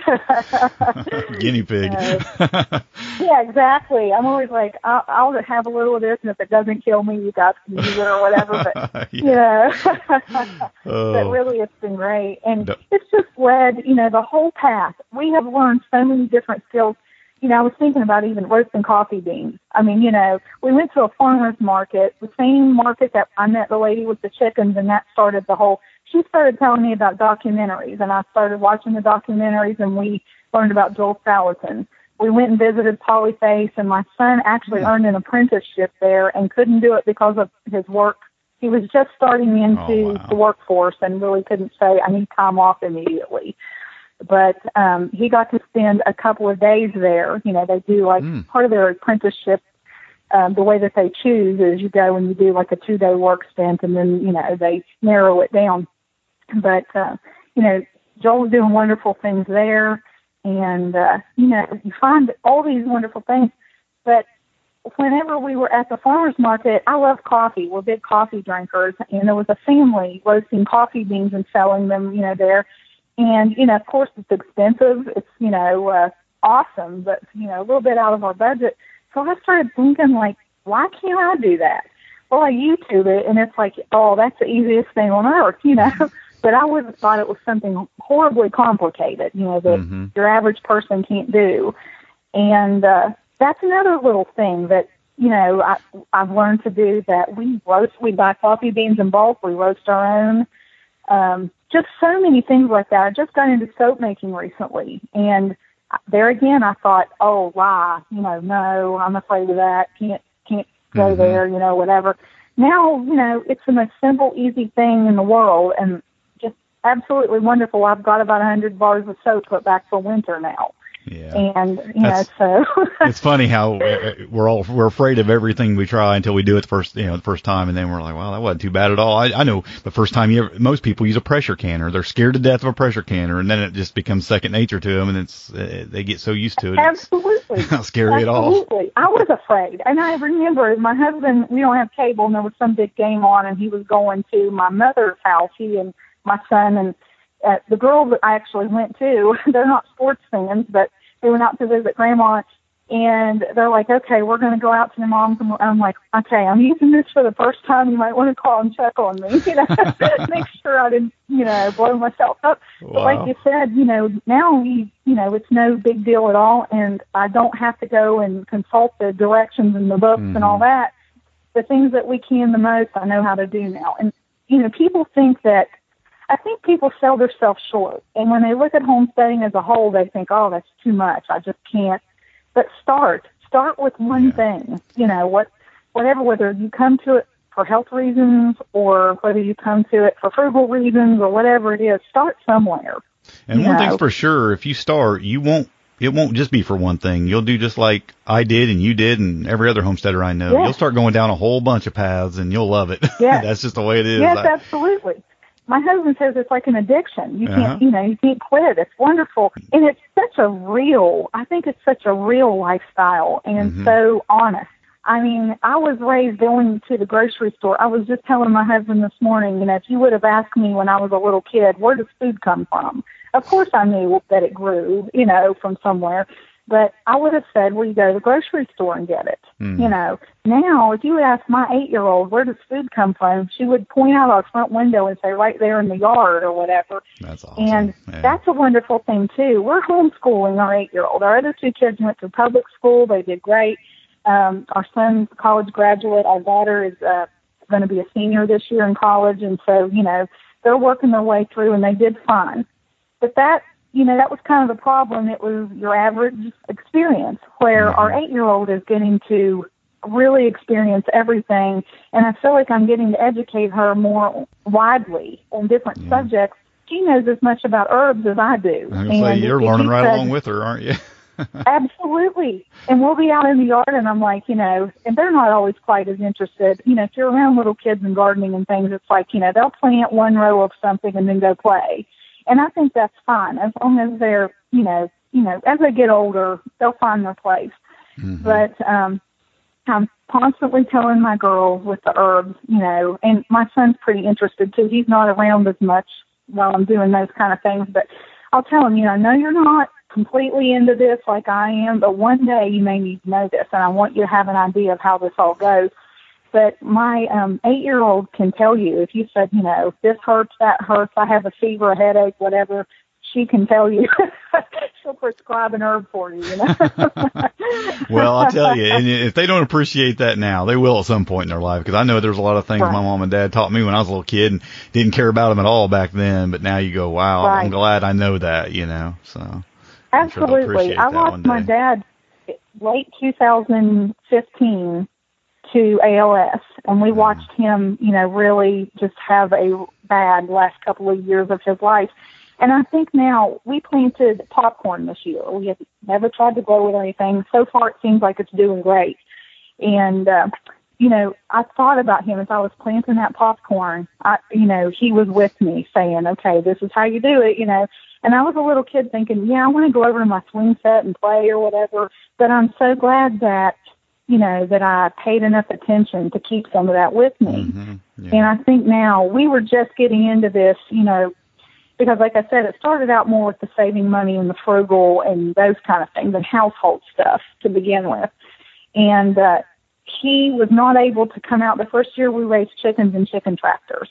[SPEAKER 5] Right. Guinea pig.
[SPEAKER 6] You know. Yeah, exactly. I'm always like, I'll, I'll have a little of this, and if it doesn't kill me, you guys can use it or whatever. But, yeah. you know, oh. But really it's been great. And no. it's just led, you know, the whole path. We have learned so many different skills. You know, I was thinking about even roasting coffee beans. I mean, you know, we went to a farmer's market, the same market that I met the lady with the chickens, and that started the whole, she started telling me about documentaries, and I started watching the documentaries, and we learned about Joel Salatin. We went and visited Polyface, and my son actually mm. earned an apprenticeship there and couldn't do it because of his work. He was just starting into oh, wow. the workforce and really couldn't say, I need time off immediately. But um, he got to spend a couple of days there. You know, they do like mm. part of their apprenticeship. Um, the way that they choose is you go and you do like a two-day work stint, and then, you know, they narrow it down. But, uh, you know, Joel was doing wonderful things there. And, uh, you know, you find all these wonderful things. But whenever we were at the farmer's market, I love coffee. We're big coffee drinkers. And there was a family roasting coffee beans and selling them, you know, there. And, you know, of course, it's expensive. It's, you know, uh, awesome, but, you know, a little bit out of our budget. So I started thinking, like, why can't I do that? Well, I YouTube it, and it's like, oh, that's the easiest thing on earth, you know. but I would have thought it was something horribly complicated, you know, that
[SPEAKER 5] mm-hmm.
[SPEAKER 6] your average person can't do. And uh, that's another little thing that, you know, I, I've learned to do, that we roast, we buy coffee beans in bulk, we roast our own. Um, just so many things like that. I just got into soap making recently, and there again, I thought, oh, lie, you know, no, I'm afraid of that, can't, can't go
[SPEAKER 5] mm-hmm.
[SPEAKER 6] there, you know, whatever. Now, you know, it's the most simple, easy thing in the world, and just absolutely wonderful. I've got about one hundred bars of soap put back for winter now.
[SPEAKER 5] Yeah.
[SPEAKER 6] And, you
[SPEAKER 5] That's,
[SPEAKER 6] know, so.
[SPEAKER 5] It's funny how we're all, we're afraid of everything we try until we do it the first, you know, the first time. And then we're like, well, that wasn't too bad at all. I, I know the first time you ever, most people use a pressure canner. They're scared to death of a pressure canner. And then it just becomes second nature to them. And it's, uh, they get so used to it.
[SPEAKER 6] Absolutely.
[SPEAKER 5] It's not scary
[SPEAKER 6] Absolutely.
[SPEAKER 5] at all.
[SPEAKER 6] Absolutely. I was afraid. And I remember my husband, we don't have cable, and there was some big game on, and he was going to my mother's house, he and my son, and uh, the girl that I actually went to, they're not sports fans, but they went out to visit Grandma, and they're like, okay, we're going to go out to your mom's. And I'm like, okay, I'm using this for the first time. You might want to call and check on me, you know, make sure I didn't, you know, blow myself up.
[SPEAKER 5] Wow.
[SPEAKER 6] But like you said, you know, now we, you know, it's no big deal at all, and I don't have to go and consult the directions in the books mm-hmm. and all that. The things that we can the most, I know how to do now. And, you know, people think that, I think people sell themselves short. And when they look at homesteading as a whole, they think, oh, that's too much. I just can't. But start. Start with one
[SPEAKER 5] yeah.
[SPEAKER 6] thing. You know, what, whatever, whether you come to it for health reasons or whether you come to it for frugal reasons or whatever it is, start somewhere.
[SPEAKER 5] And one
[SPEAKER 6] know?
[SPEAKER 5] thing's for sure, if you start, you won't, it won't just be for one thing. You'll do just like I did and you did and every other homesteader I know.
[SPEAKER 6] Yes.
[SPEAKER 5] You'll start going down a whole bunch of paths and you'll love it.
[SPEAKER 6] Yes.
[SPEAKER 5] That's just the way it is.
[SPEAKER 6] Yes,
[SPEAKER 5] I,
[SPEAKER 6] absolutely. My husband says it's like an addiction. You
[SPEAKER 5] Uh-huh.
[SPEAKER 6] can't, you know, you can't quit. It's wonderful. And it's such a real, I think it's such a real lifestyle and
[SPEAKER 5] Mhm.
[SPEAKER 6] so honest. I mean, I was raised going to the grocery store. I was just telling my husband this morning, you know, if you would have asked me when I was a little kid, where does food come from? Of course I knew that it grew, you know, from somewhere. But I would have said, well, you go to the grocery store and get it.
[SPEAKER 5] Mm.
[SPEAKER 6] You know, now if you would ask my eight-year-old, where does food come from, she would point out our front window and say, right there in the yard or whatever.
[SPEAKER 5] That's awesome.
[SPEAKER 6] And
[SPEAKER 5] yeah.
[SPEAKER 6] that's a wonderful thing, too. We're homeschooling our eight-year-old. Our other two kids went to public school. They did great. Um, our son's a college graduate. Our daughter is uh, going to be a senior this year in college. And so, you know, they're working their way through, and they did fine. But that, you know, that was kind of the problem. It was your average experience where
[SPEAKER 5] Mm-hmm.
[SPEAKER 6] our eight-year-old is getting to really experience everything. And I feel like I'm getting to educate her more widely on different
[SPEAKER 5] Yeah.
[SPEAKER 6] subjects. She knows as much about herbs as I do.
[SPEAKER 5] I was going to say, you're
[SPEAKER 6] if
[SPEAKER 5] learning
[SPEAKER 6] you
[SPEAKER 5] right
[SPEAKER 6] said-
[SPEAKER 5] along with her, aren't you?
[SPEAKER 6] Absolutely. And we'll be out in the yard, and I'm like, you know, and they're not always quite as interested. You know, if you're around little kids and gardening and things, it's like, you know, they'll plant one row of something and then go play. And I think that's fine as long as they're, you know, you know, as they get older, they'll find their place.
[SPEAKER 5] Mm-hmm.
[SPEAKER 6] But um, I'm constantly telling my girls with the herbs, you know, and my son's pretty interested too. He's not around as much while I'm doing those kind of things, but I'll tell him, you know, no, you're not completely into this like I am, but one day you may need to know this, and I want you to have an idea of how this all goes. But my um, eight-year-old can tell you, if you said, you know, this hurts, that hurts, I have a fever, a headache, whatever, she can tell you. She'll prescribe an herb for you, you know.
[SPEAKER 5] Well, I'll tell you, and if they don't appreciate that now, they will at some point in their life, because I know there's a lot of things
[SPEAKER 6] right.
[SPEAKER 5] my mom and dad taught me when I was a little kid and didn't care about them at all back then, but now you go, wow,
[SPEAKER 6] right.
[SPEAKER 5] I'm glad I know that, you know, so.
[SPEAKER 6] Absolutely.
[SPEAKER 5] Sure
[SPEAKER 6] I lost my dad late two thousand fifteen to A L S, and we watched him, you know, really just have a bad last couple of years of his life. And I think now we planted popcorn this year. We have never tried to grow it or anything. So far, it seems like it's doing great. And, uh, you know, I thought about him as I was planting that popcorn. I, you know, he was with me saying, okay, this is how you do it, you know. And I was a little kid thinking, yeah, I want to go over to my swing set and play or whatever. But I'm so glad that, you know, that I paid enough attention to keep some of that with me.
[SPEAKER 5] Mm-hmm. Yeah.
[SPEAKER 6] And I think now we were just getting into this, you know, because like I said, it started out more with the saving money and the frugal and those kind of things and household stuff to begin with. And uh, he was not able to come out. The first year we raised chickens in chicken tractors.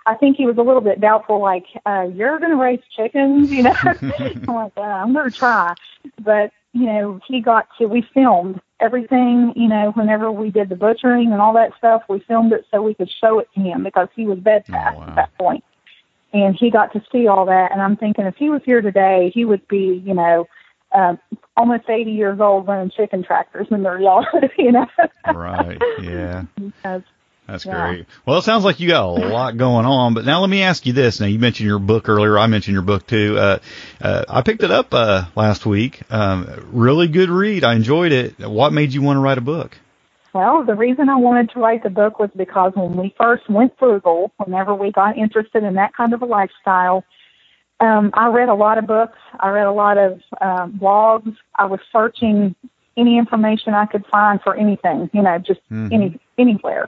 [SPEAKER 6] I think he was a little bit doubtful, like, uh, you're going to raise chickens, you know? I'm like, uh, I'm going to try. But, you know, he got to, we filmed everything, you know, whenever we did the butchering and all that stuff, we filmed it so we could show it to him because he was bedfast
[SPEAKER 5] oh, wow.
[SPEAKER 6] at that point. And he got to see all that. And I'm thinking if he was here today, he would be, you know, uh, almost eighty years old running chicken tractors in their yard, you know?
[SPEAKER 5] Right, yeah.
[SPEAKER 6] Because,
[SPEAKER 5] That's
[SPEAKER 6] yeah.
[SPEAKER 5] great. Well, it sounds like you got a lot going on. But now let me ask you this. Now, you mentioned your book earlier. I mentioned your book, too. Uh, uh, I picked it up uh, last week. Um, really good read. I enjoyed it. What made you want to write a book?
[SPEAKER 6] Well, the reason I wanted to write the book was because when we first went frugal, whenever we got interested in that kind of a lifestyle, um, I read a lot of books. I read a lot of um, blogs. I was searching any information I could find for anything, you know, just
[SPEAKER 5] mm-hmm.
[SPEAKER 6] any anywhere.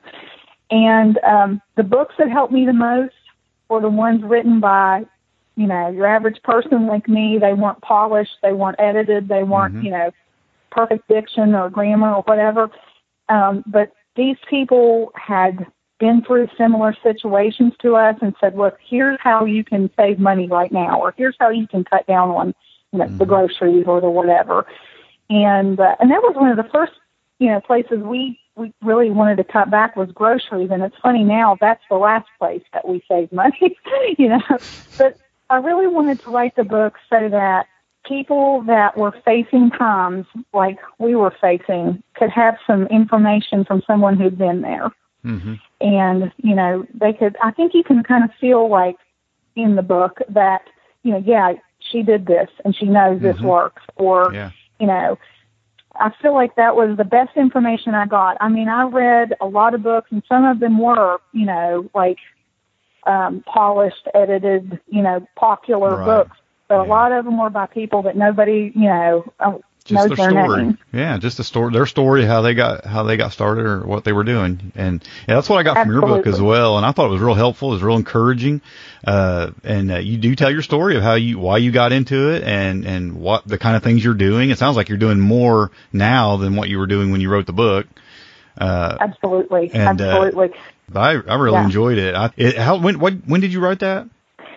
[SPEAKER 6] And um, the books that helped me the most were the ones written by, you know, your average person like me. They weren't polished. They weren't edited. They weren't,
[SPEAKER 5] mm-hmm.
[SPEAKER 6] you know, perfect diction or grammar or whatever. Um, but these people had been through similar situations to us and said, look, here's how you can save money right now, or here's how you can cut down on, you know, mm-hmm. the groceries or the whatever. And uh, and that was one of the first, you know, places we, we really wanted to cut back was groceries. And it's funny now, that's the last place that we save money, you know. But I really wanted to write the book so that people that were facing times like we were facing could have some information from someone who'd been there.
[SPEAKER 5] Mm-hmm.
[SPEAKER 6] And, you know, they could, I think you can kind of feel like in the book that, you know, yeah, she did this and she knows mm-hmm. this works. Or,
[SPEAKER 5] yeah.
[SPEAKER 6] you know, I feel like that was the best information I got. I mean, I read a lot of books and some of them were, you know, like um, polished, edited, you know, popular
[SPEAKER 5] right.
[SPEAKER 6] books. But
[SPEAKER 5] yeah.
[SPEAKER 6] a lot of them were by people that nobody, you know,
[SPEAKER 5] just
[SPEAKER 6] knows
[SPEAKER 5] their
[SPEAKER 6] their
[SPEAKER 5] story.
[SPEAKER 6] names.
[SPEAKER 5] Yeah, just the story, their story, how they got how they got started or what they were doing, and yeah, that's what I got
[SPEAKER 6] Absolutely.
[SPEAKER 5] from your book as well. And I thought it was real helpful. It was real encouraging, uh, and uh, you do tell your story of how you why you got into it and and what the kind of things you're doing. It sounds like you're doing more now than what you were doing when you wrote the book. Uh,
[SPEAKER 6] Absolutely,
[SPEAKER 5] and,
[SPEAKER 6] absolutely.
[SPEAKER 5] Uh, I I really
[SPEAKER 6] yeah.
[SPEAKER 5] enjoyed it. I, it how when what when did you write that?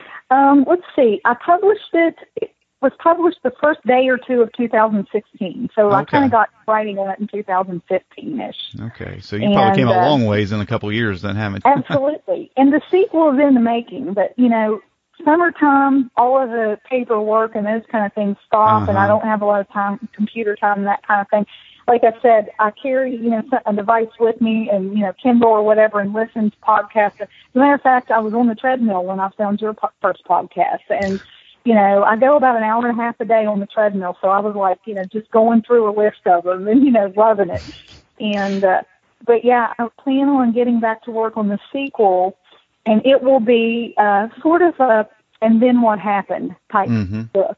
[SPEAKER 6] Um, let's see. I published it. It was published the first day or two of two thousand sixteen. So
[SPEAKER 5] okay.
[SPEAKER 6] I kind of got writing on it in two thousand fifteen-ish.
[SPEAKER 5] Okay. So you
[SPEAKER 6] and,
[SPEAKER 5] probably came a
[SPEAKER 6] uh,
[SPEAKER 5] long ways in a couple of years then, haven't you?
[SPEAKER 6] Absolutely. And the sequel is in the making. But, you know, summertime, all of the paperwork and those kind of things stop,
[SPEAKER 5] uh-huh.
[SPEAKER 6] and I don't have a lot of time, computer time and that kind of thing. Like I said, I carry, you know, a device with me and, you know, Kindle or whatever and listen to podcasts. As a matter of fact, I was on the treadmill when I found your po- first podcast. And, you know, I go about an hour and a half a day on the treadmill. So I was like, you know, just going through a list of them and, you know, loving it. And, uh, but yeah, I plan on getting back to work on the sequel, and it will be uh, sort of a, and then what happened type
[SPEAKER 5] mm-hmm.
[SPEAKER 6] book.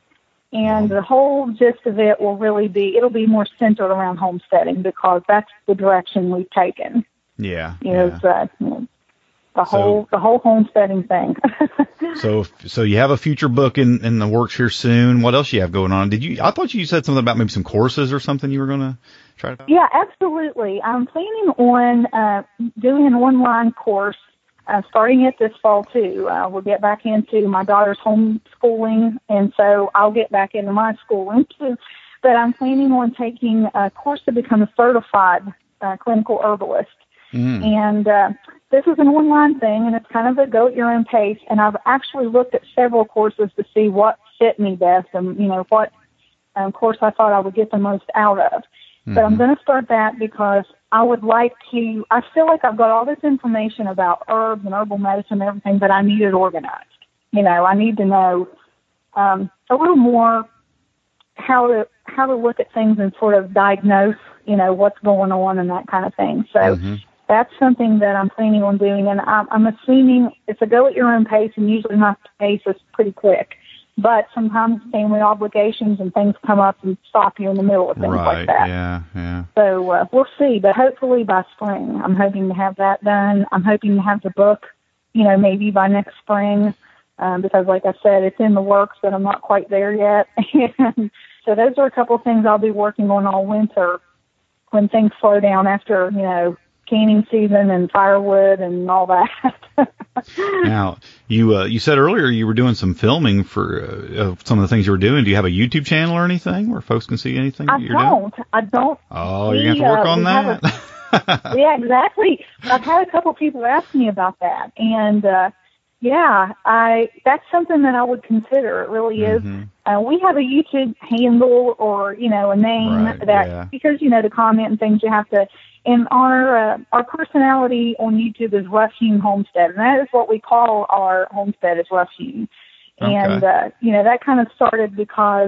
[SPEAKER 6] And the whole gist of it will really be, it'll be more centered around homesteading because that's the direction we've taken.
[SPEAKER 5] Yeah.
[SPEAKER 6] You know,
[SPEAKER 5] yeah.
[SPEAKER 6] it's, uh, you know, the
[SPEAKER 5] So-
[SPEAKER 6] whole, the whole homesteading thing.
[SPEAKER 5] So, so you have a future book in, in the works here soon. What else you have going on? Did you? I thought you said something about maybe some courses or something you were going to try to.
[SPEAKER 6] Yeah, absolutely. I'm planning on uh, doing an online course, uh, starting it this fall too. Uh, we'll get back into my daughter's homeschooling, and so I'll get back into my schooling too. But I'm planning on taking a course to become a certified uh, clinical herbalist.
[SPEAKER 5] Mm.
[SPEAKER 6] And uh, this is an online thing, and it's kind of a go at your own pace. And I've actually looked at several courses to see what fit me best and, you know, what um, course I thought I would get the most out of.
[SPEAKER 5] Mm-hmm.
[SPEAKER 6] But I'm going to start that because I would like to, I feel like I've got all this information about herbs and herbal medicine and everything, but I need it organized. You know, I need to know um, a little more how to how to look at things and sort of diagnose, you know, what's going on and that kind of thing. So
[SPEAKER 5] Mm-hmm.
[SPEAKER 6] that's something that I'm planning on doing, and I'm, I'm assuming it's a go at your own pace, and usually my pace is pretty quick. But sometimes family obligations and things come up and stop you in the middle of things
[SPEAKER 5] Right.
[SPEAKER 6] like that.
[SPEAKER 5] Yeah. Yeah.
[SPEAKER 6] So uh, we'll see, but hopefully by spring. I'm hoping to have that done. I'm hoping to have the book, you know, maybe by next spring, um, because like I said, it's in the works, but I'm not quite there yet. And so those are a couple of things I'll be working on all winter when things slow down after, you know, canning season and firewood and all that.
[SPEAKER 5] Now, you uh, you said earlier you were doing some filming for uh, of some of the things you were doing. Do you have a YouTube channel or anything where folks can see anything
[SPEAKER 6] I
[SPEAKER 5] that you're
[SPEAKER 6] don't.
[SPEAKER 5] doing?
[SPEAKER 6] I don't.
[SPEAKER 5] Oh,
[SPEAKER 6] we,
[SPEAKER 5] you're going to have to work
[SPEAKER 6] uh,
[SPEAKER 5] on
[SPEAKER 6] that. A, yeah, exactly. I've had a couple of people ask me about that. And, uh, yeah, I that's something that I would consider. It really is.
[SPEAKER 5] Mm-hmm.
[SPEAKER 6] Uh, we have a YouTube handle or, you know, a name
[SPEAKER 5] Right,
[SPEAKER 6] that,
[SPEAKER 5] yeah.
[SPEAKER 6] because, you know, to comment and things you have to, and our, uh, our personality on YouTube is Rough Hewn Homestead, and that is what we call our homestead is Rough Hewn. And,
[SPEAKER 5] Okay.
[SPEAKER 6] uh, you know, that kind of started because,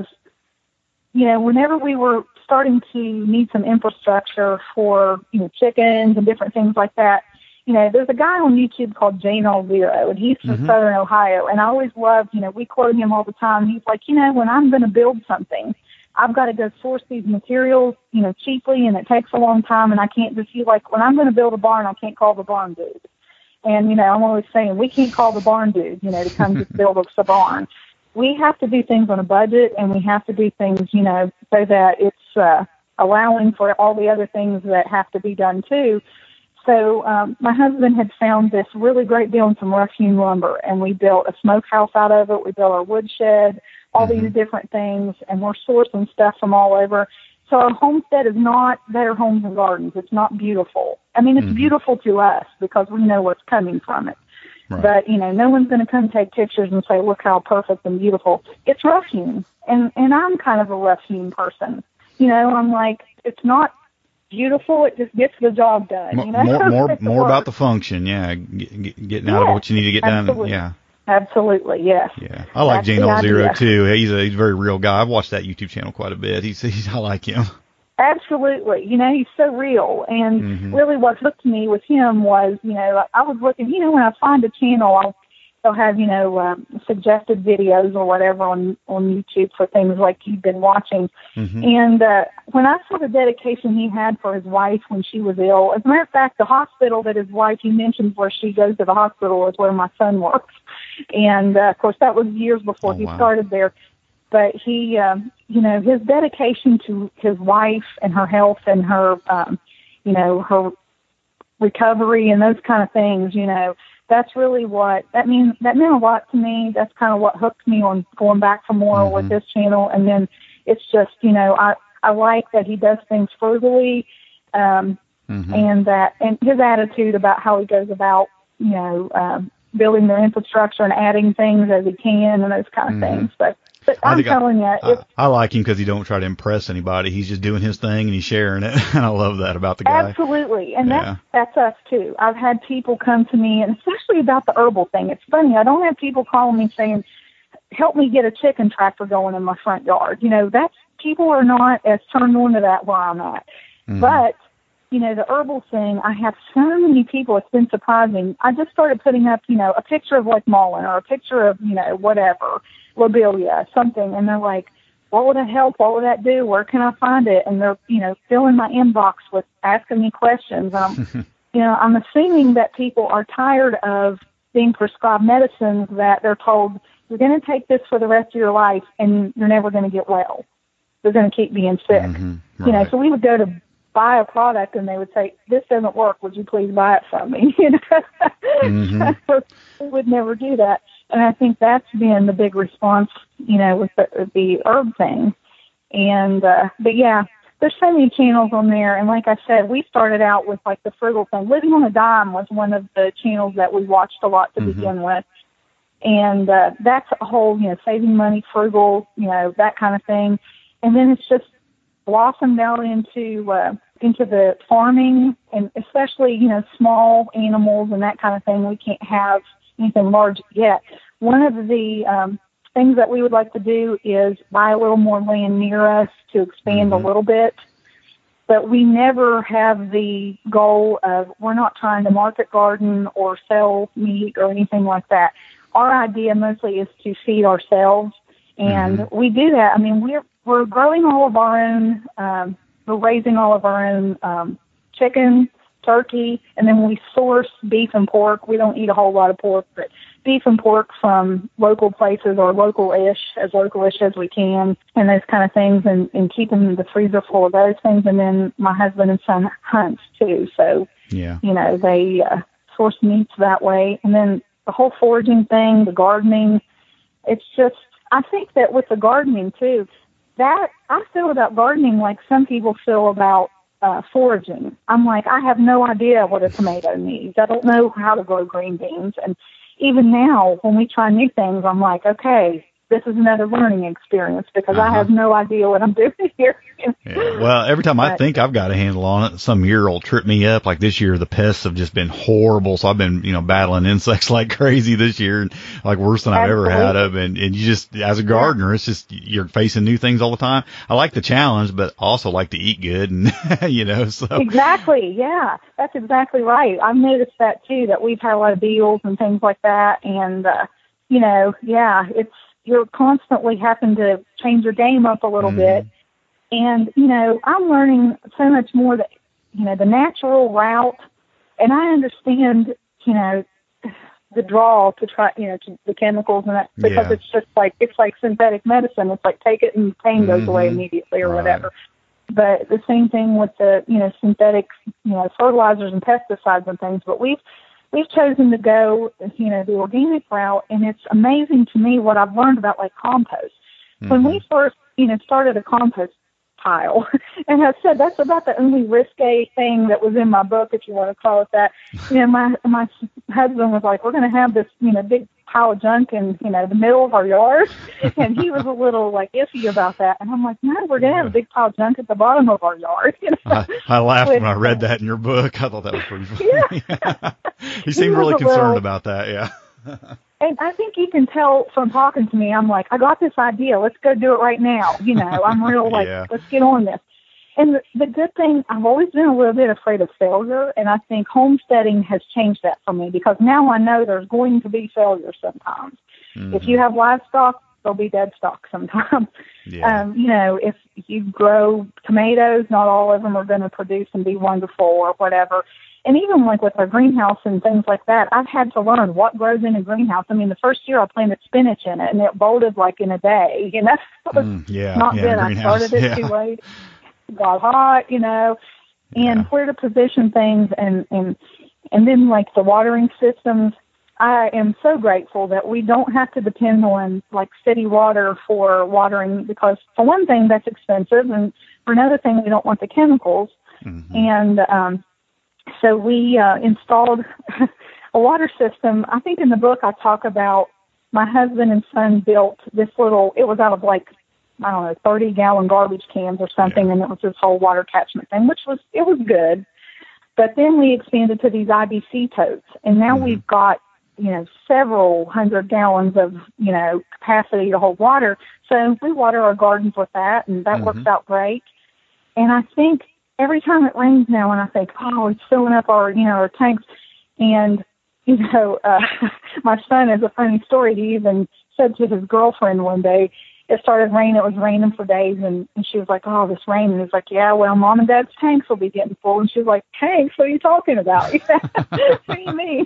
[SPEAKER 6] you know, whenever we were starting to need some infrastructure for, you know, chickens and different things like that, you know, there's a guy on YouTube called Jane Alzero, and he's from
[SPEAKER 5] Mm-hmm.
[SPEAKER 6] Southern Ohio. And I always loved, you know, we quote him all the time. He's like, you know, when I'm going to build something, I've got to go source these materials, you know, cheaply, and it takes a long time. And I can't just feel like when I'm going to build a barn, I can't call the barn dude. And, you know, I'm always saying we can't call the barn dude, you know, to come just build us a barn. We have to do things on a budget, and we have to do things, you know, so that it's uh, allowing for all the other things that have to be done too. So um, my husband had found this really great deal in some rough-hewn lumber, and we built a smokehouse out of it. We built our woodshed, all
[SPEAKER 5] Mm-hmm.
[SPEAKER 6] these different things, and we're sourcing stuff from all over. So our homestead is not Better Homes and Gardens. It's not beautiful. I mean, it's
[SPEAKER 5] Mm-hmm.
[SPEAKER 6] beautiful to us because we know what's coming from it.
[SPEAKER 5] Right.
[SPEAKER 6] But, you know, no one's going to come take pictures and say, look how perfect and beautiful. It's rough-hewn, and, and I'm kind of a rough-hewn person. You know, I'm like, it's not beautiful, it just gets the job done. You know?
[SPEAKER 5] More, more,
[SPEAKER 6] It's
[SPEAKER 5] more
[SPEAKER 6] work.
[SPEAKER 5] about the function, yeah. Get, get, getting out of
[SPEAKER 6] Yes,
[SPEAKER 5] what you need to get done,
[SPEAKER 6] absolutely.
[SPEAKER 5] yeah.
[SPEAKER 6] Absolutely, yes.
[SPEAKER 5] Yeah, I like
[SPEAKER 6] That's
[SPEAKER 5] Jane
[SPEAKER 6] the
[SPEAKER 5] Alzero
[SPEAKER 6] idea.
[SPEAKER 5] too. He's a he's a very real guy. I've watched that YouTube channel quite a bit. He's, he's I like him.
[SPEAKER 6] Absolutely. You know, he's so real. And
[SPEAKER 5] Mhm.
[SPEAKER 6] really what hooked me with him was, you know, I was looking, you know, when I find a channel, I'll, they'll have, you know, um, suggested videos or whatever on, on YouTube for things like you've been watching.
[SPEAKER 5] Mhm.
[SPEAKER 6] And uh, when I saw the dedication he had for his wife when she was ill, as a matter of fact, the hospital that his wife, he mentions where she goes to the hospital is where my son works. And, uh, of course, that was years before
[SPEAKER 5] Oh,
[SPEAKER 6] he
[SPEAKER 5] wow.
[SPEAKER 6] started there. But he, um, you know, his dedication to his wife and her health and her, um, you know, her recovery and those kind of things, you know, that's really what, that means, that meant a lot to me. That's kind of what hooked me on going back for more
[SPEAKER 5] Mhm.
[SPEAKER 6] with this channel. And then it's just, you know, I, I like that he does things frugally, um,
[SPEAKER 5] Mhm.
[SPEAKER 6] and that, and his attitude about how he goes about, you know, um, building their infrastructure and adding things as he can and those kind of
[SPEAKER 5] Mhm.
[SPEAKER 6] things. But, but
[SPEAKER 5] I
[SPEAKER 6] I'm
[SPEAKER 5] think I-
[SPEAKER 6] telling you,
[SPEAKER 5] I,
[SPEAKER 6] it's
[SPEAKER 5] I like him because he don't try to impress anybody. He's just doing his thing and he's sharing it. And I love that about the guy.
[SPEAKER 6] absolutely, and
[SPEAKER 5] Yeah.
[SPEAKER 6] that's that's us too. I've had people come to me, and especially about the herbal thing. It's funny. I don't have people calling me saying, "Help me get a chicken tractor going in my front yard." You know, that's people are not as turned on to that where I'm at.
[SPEAKER 5] Mhm.
[SPEAKER 6] But you know, the herbal thing, I have so many people. It's been surprising. I just started putting up, you know, a picture of like mullein or a picture of, you know, whatever, lobelia, something, and they're like, what would that help? What would that do? Where can I find it? And they're, you know, filling my inbox with asking me questions. Um, you know, I'm assuming that people are tired of being prescribed medicines that they're told, you're going to take this for the rest of your life and you're never going to get well. You're going to keep being sick.
[SPEAKER 5] Mhm.
[SPEAKER 6] You know,
[SPEAKER 5] Right.
[SPEAKER 6] so we would go to buy a product and they would say, this doesn't work. Would you please buy it from me? You know,
[SPEAKER 5] Mhm.
[SPEAKER 6] we would never do that. And I think that's been the big response, you know, with the, the herb thing. And, uh, but yeah, there's so many channels on there. And like I said, we started out with like the frugal thing. Living on a Dime was one of the channels that we watched a lot to
[SPEAKER 5] Mhm.
[SPEAKER 6] begin with. And, uh, that's a whole, you know, saving money, frugal, you know, that kind of thing. And then it's just blossomed out into, uh, into the farming and especially, you know, small animals and that kind of thing. We can't have anything large yet. One of the, um, things that we would like to do is buy a little more land near us to expand
[SPEAKER 5] Mhm.
[SPEAKER 6] a little bit. But we never have the goal of, we're not trying to market garden or sell meat or anything like that. Our idea mostly is to feed ourselves. And
[SPEAKER 5] Mhm.
[SPEAKER 6] we do that. I mean, we're, we're growing all of our own, um, we're raising all of our own, um, chicken, turkey, and then we source beef and pork. We don't eat a whole lot of pork, but beef and pork from local places or local-ish, as local-ish as we can, and those kind of things, and, and keeping the freezer full of those things. And then my husband and son hunts too, so
[SPEAKER 5] Yeah.
[SPEAKER 6] You know, they uh, source meats that way. And then the whole foraging thing, the gardening, it's just, I think that with the gardening too, that I feel about gardening like some people feel about uh, foraging. I'm like, I have no idea what a tomato needs. I don't know how to grow green beans. And even now, when we try new things, I'm like, okay, this is another learning experience because uh-huh. I have no idea what I'm doing here.
[SPEAKER 5] Yeah. Well, every time but, I think I've got a handle on it, some year will trip me up. Like this year, the pests have just been horrible. So I've been, you know, battling insects like crazy this year, like worse than I've Absolutely. ever had them. And, and you just, as a gardener, it's just, you're facing new things all the time. I like the challenge, but also like to eat good and, you know, so.
[SPEAKER 6] Exactly. Yeah, that's exactly right. I've noticed that too, that we've had a lot of beetles and things like that. And, uh, you know, yeah, it's, you're constantly having to change your game up a little mm-hmm. bit. And, you know, I'm learning so much more that, you know, the natural route, and I understand, you know, the draw to try, you know, to the chemicals and that, because yeah. it's just like, it's like synthetic medicine. It's like take it and the pain goes mm-hmm. away immediately or right. whatever. But the same thing with the, you know, synthetic, you know, fertilizers and pesticides and things. But we've, We've chosen to go, you know, the organic route, and it's amazing to me what I've learned about, like, compost. Mm-hmm. When we first, you know, started a compost pile, and I said that's about the only risque thing that was in my book, if you want to call it that. You know, my my husband was like, we're going to have this, you know, big pile of junk in, you know, the middle of our yard, and he was a little, like, iffy about that. And I'm like, no, we're going to have a big pile of junk at the bottom of our yard. You know?
[SPEAKER 5] I, I laughed With, when I read that in your book. I thought that was pretty funny. Yeah. He seemed he really concerned little, about that, yeah.
[SPEAKER 6] And I think you can tell from talking to me, I'm like, I got this idea. Let's go do it right now. You know, I'm real like, yeah. let's get on this. And the, the good thing, I've always been a little bit afraid of failure, and I think homesteading has changed that for me because now I know there's going to be failure sometimes. Mm-hmm. If you have livestock, there'll be dead stock sometimes. Yeah. Um, you know, if you grow tomatoes, not all of them are going to produce and be wonderful or whatever. And even like with our greenhouse and things like that, I've had to learn what grows in a greenhouse. I mean, the first year I planted spinach in it, and it bolted like in a day. You know, it was
[SPEAKER 5] mm, yeah,
[SPEAKER 6] not
[SPEAKER 5] yeah,
[SPEAKER 6] good. I started it yeah. too late. Got hot, you know, and yeah. where to position things, and and and then like the watering systems. I am so grateful that we don't have to depend on like city water for watering because for one thing that's expensive, and for another thing we don't want the chemicals, mm-hmm. and um, so we uh, installed a water system. I think in the book I talk about my husband and son built this little. It was out of like. I don't know, thirty gallon garbage cans or something. Yeah. And it was this whole water catchment thing, which was, it was good. But then we expanded to these I B C totes, and now mm-hmm. we've got, you know, several hundred gallons of, you know, capacity to hold water. So we water our gardens with that, and that mm-hmm. works out great. And I think every time it rains now, and I think, oh, it's filling up our, you know, our tanks. And, you know, uh, my son has a funny story. He even said to his girlfriend one day, it started raining. It was raining for days, and, and she was like, oh, this rain. And he's like, yeah, well, Mom and Dad's tanks will be getting full. And she was like, tanks? What are you talking about? What do you mean?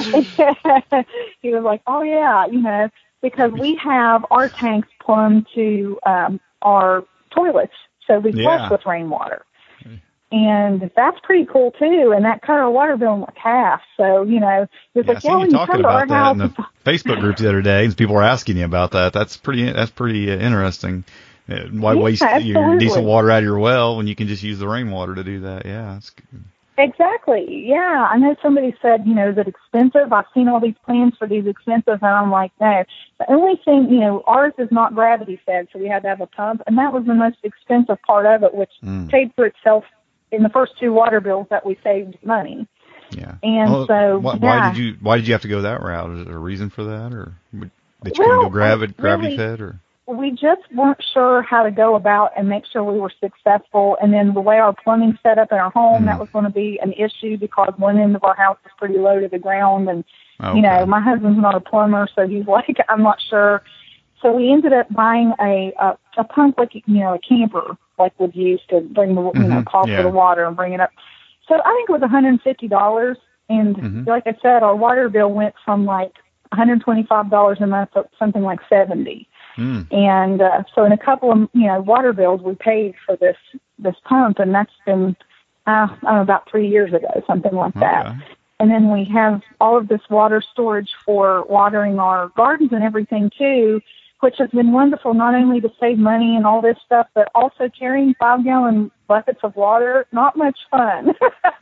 [SPEAKER 6] He was like, oh, yeah, you know, because we have our tanks plumbed to um, our toilets, so we flush yeah. with rainwater. And that's pretty cool, too. And that cut our water bill in like half. So, you know, it's
[SPEAKER 5] yeah,
[SPEAKER 6] like, yeah, when
[SPEAKER 5] you
[SPEAKER 6] you come
[SPEAKER 5] to our
[SPEAKER 6] house.
[SPEAKER 5] In the Facebook group the other day, and people were asking you about that. That's pretty, that's pretty uh, interesting. Uh, why
[SPEAKER 6] yeah,
[SPEAKER 5] waste
[SPEAKER 6] absolutely.
[SPEAKER 5] your decent water out of your well when you can just use the rainwater to do that? Yeah, that's good.
[SPEAKER 6] Exactly. Yeah. I know somebody said, you know, is it expensive? I've seen all these plans for these expensive, and I'm like, no. The only thing, you know, ours is not gravity fed, so we had to have a pump, and that was the most expensive part of it, which mm. paid for itself in the first two water bills that we saved money.
[SPEAKER 5] Yeah.
[SPEAKER 6] And well, so,
[SPEAKER 5] why,
[SPEAKER 6] yeah.
[SPEAKER 5] why did you why did you have to go that route? Is there a reason for that, or that you
[SPEAKER 6] well,
[SPEAKER 5] couldn't go gravity gravity
[SPEAKER 6] really,
[SPEAKER 5] fed, or?
[SPEAKER 6] We just weren't sure how to go about and make sure we were successful. And then the way our plumbing's set up in our home, mm. that was going to be an issue because one end of our house is pretty low to the ground. And, okay. you know, my husband's not a plumber, so he's like, I'm not sure. So we ended up buying a, a, a pump like, you know, a camper like would use to bring the, mm-hmm. you know, call yeah. for the water and bring it up. So I think it was one hundred fifty dollars. And mm-hmm. like I said, our water bill went from like one hundred twenty-five dollars a month to something like seventy dollars. Mm. And uh, so in a couple of, you know, water bills, we paid for this, this pump, and that's been, uh, I don't know, about three years ago, something like that.
[SPEAKER 5] Okay.
[SPEAKER 6] And then we have all of this water storage for watering our gardens and everything too, which has been wonderful, not only to save money and all this stuff, but also carrying five-gallon buckets of water, not much fun.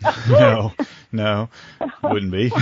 [SPEAKER 5] No, no, wouldn't be.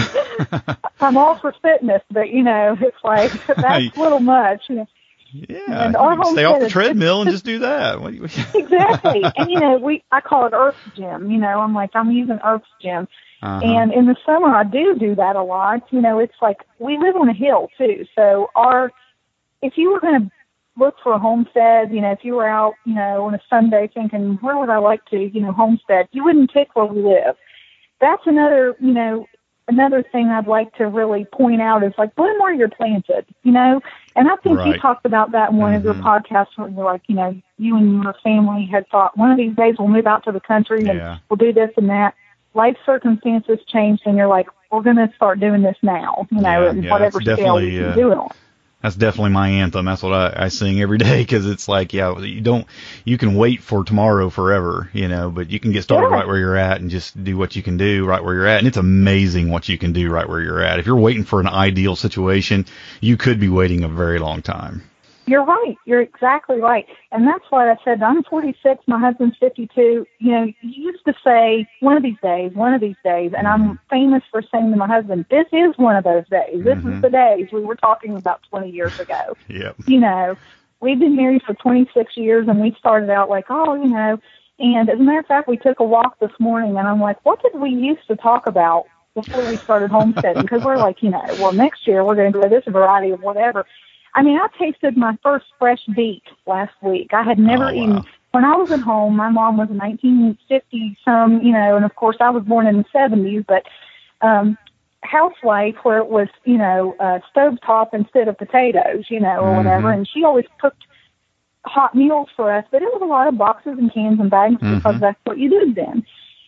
[SPEAKER 6] I'm all for fitness, but, you know, it's like, that's a little much. You know.
[SPEAKER 5] Yeah,
[SPEAKER 6] and our
[SPEAKER 5] you can stay off the
[SPEAKER 6] is,
[SPEAKER 5] treadmill and just do that. What do you,
[SPEAKER 6] exactly. And, you know, we I call it Earth's Gym. You know, I'm like, I'm using Earth's Gym.
[SPEAKER 5] uh-huh.
[SPEAKER 6] And in the summer, I do do that a lot. You know, it's like we live on a hill, too. So our, if you were going to look for a homestead, you know, if you were out, you know, on a Sunday thinking, where would I like to, you know, homestead, you wouldn't pick where we live. That's another, you know, another thing I'd like to really point out is like, blend where you're planted, you know? And I think
[SPEAKER 5] Right.
[SPEAKER 6] you talked about that in one
[SPEAKER 5] mm-hmm.
[SPEAKER 6] of your podcasts where you're like, you know, you and your family had thought one of these days we'll move out to the country and
[SPEAKER 5] Yeah.
[SPEAKER 6] we'll do this and that. Life circumstances changed and you're like, we're going to start doing this now, you know,
[SPEAKER 5] Yeah,
[SPEAKER 6] at
[SPEAKER 5] yeah,
[SPEAKER 6] whatever
[SPEAKER 5] that's
[SPEAKER 6] scale we
[SPEAKER 5] definitely,
[SPEAKER 6] can
[SPEAKER 5] uh,
[SPEAKER 6] do it on.
[SPEAKER 5] That's definitely my anthem. That's what I, I sing every day, because it's like, yeah, you don't, you can wait for tomorrow forever, you know, but you can get started
[SPEAKER 6] Yeah.
[SPEAKER 5] right where you're at and just do what you can do right where you're at. And it's amazing what you can do right where you're at. If you're waiting for an ideal situation, you could be waiting a very long time.
[SPEAKER 6] You're right. You're exactly right. And that's why I said, I'm forty-six, my husband's fifty-two. You know, you used to say, one of these days, one of these days. And I'm famous for saying to my husband, this is one of those days. This
[SPEAKER 5] Mhm.
[SPEAKER 6] is the days we were talking about twenty years ago.
[SPEAKER 5] Yep.
[SPEAKER 6] You know, we've been married for twenty-six years and we started out like, oh, you know, and as a matter of fact, we took a walk this morning and I'm like, what did we used to talk about before we started homesteading? Because we're like, you know, well, next year we're going to grow this variety of whatever. I mean, I tasted my first fresh beet last week. I had never
[SPEAKER 5] Oh, wow.
[SPEAKER 6] eaten, when I was at home, my mom was nineteen fifty some, you know, and of course I was born in the seventies, but um, housewife where it was, you know, uh, stovetop instead of potatoes, you know, or
[SPEAKER 5] Mhm.
[SPEAKER 6] whatever. And she always cooked hot meals for us, but it was a lot of boxes and cans and bags
[SPEAKER 5] Mhm.
[SPEAKER 6] because that's what you did then.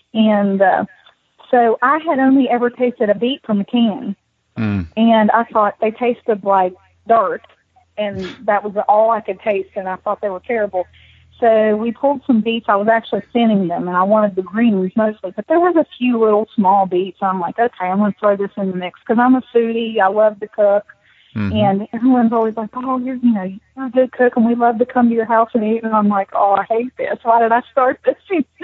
[SPEAKER 6] And uh, so I had only ever tasted a beet from a can.
[SPEAKER 5] Mm.
[SPEAKER 6] And I thought they tasted like dirt, and that was all I could taste, and I thought they were terrible. So we pulled some beets. I was actually thinning them, and I wanted the greens mostly, but there was a few little small beets. I'm like, okay, I'm going to throw this in the mix because I'm a foodie. I love to cook,
[SPEAKER 5] Mhm.
[SPEAKER 6] and everyone's always like, oh, you're, you know, you're a good cook, and we love to come to your house and eat. And I'm like, oh, I hate this. Why did I start this?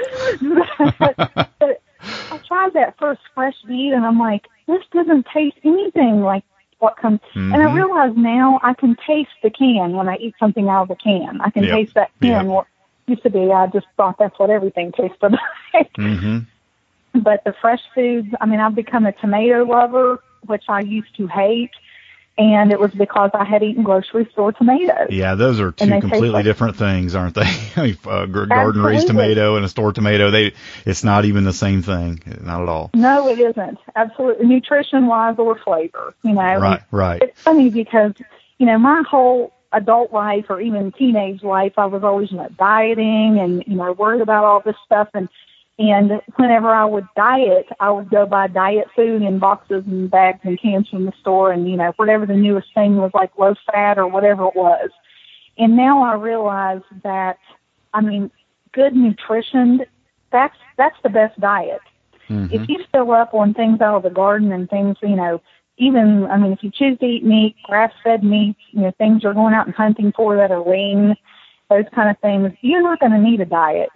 [SPEAKER 6] But I tried that first fresh beet, and I'm like, this doesn't taste anything like what comes.
[SPEAKER 5] Mhm.
[SPEAKER 6] And I realize now I can taste the can when I eat something out of the can. I can
[SPEAKER 5] Yep.
[SPEAKER 6] taste that can.
[SPEAKER 5] Yep.
[SPEAKER 6] What used to be, I just thought that's what everything tasted like.
[SPEAKER 5] Mhm.
[SPEAKER 6] But the fresh foods, I mean, I've become a tomato lover, which I used to hate. And it was because I had eaten grocery store tomatoes.
[SPEAKER 5] Yeah, those are two
[SPEAKER 6] And they taste
[SPEAKER 5] completely
[SPEAKER 6] like-
[SPEAKER 5] different things, aren't they? uh, garden raised
[SPEAKER 6] Absolutely.
[SPEAKER 5] tomato and a store tomato, they it's not even the same thing, not at all.
[SPEAKER 6] No, it isn't. Absolutely. Nutrition-wise or flavor, you know.
[SPEAKER 5] Right, right.
[SPEAKER 6] It's funny because, you know, my whole adult life or even teenage life, I was always, you know, dieting and, you know, worried about all this stuff. And, and whenever I would diet, I would go buy diet food in boxes and bags and cans from the store and, you know, whatever the newest thing was, like low fat or whatever it was. And now I realize that, I mean, good nutrition, that's, that's the best diet.
[SPEAKER 5] Mhm.
[SPEAKER 6] If you fill up on things out of the garden and things, you know, even, I mean, if you choose to eat meat, grass-fed meats, you know, things you're going out and hunting for that are lean, those kind of things, you're not going to need a diet.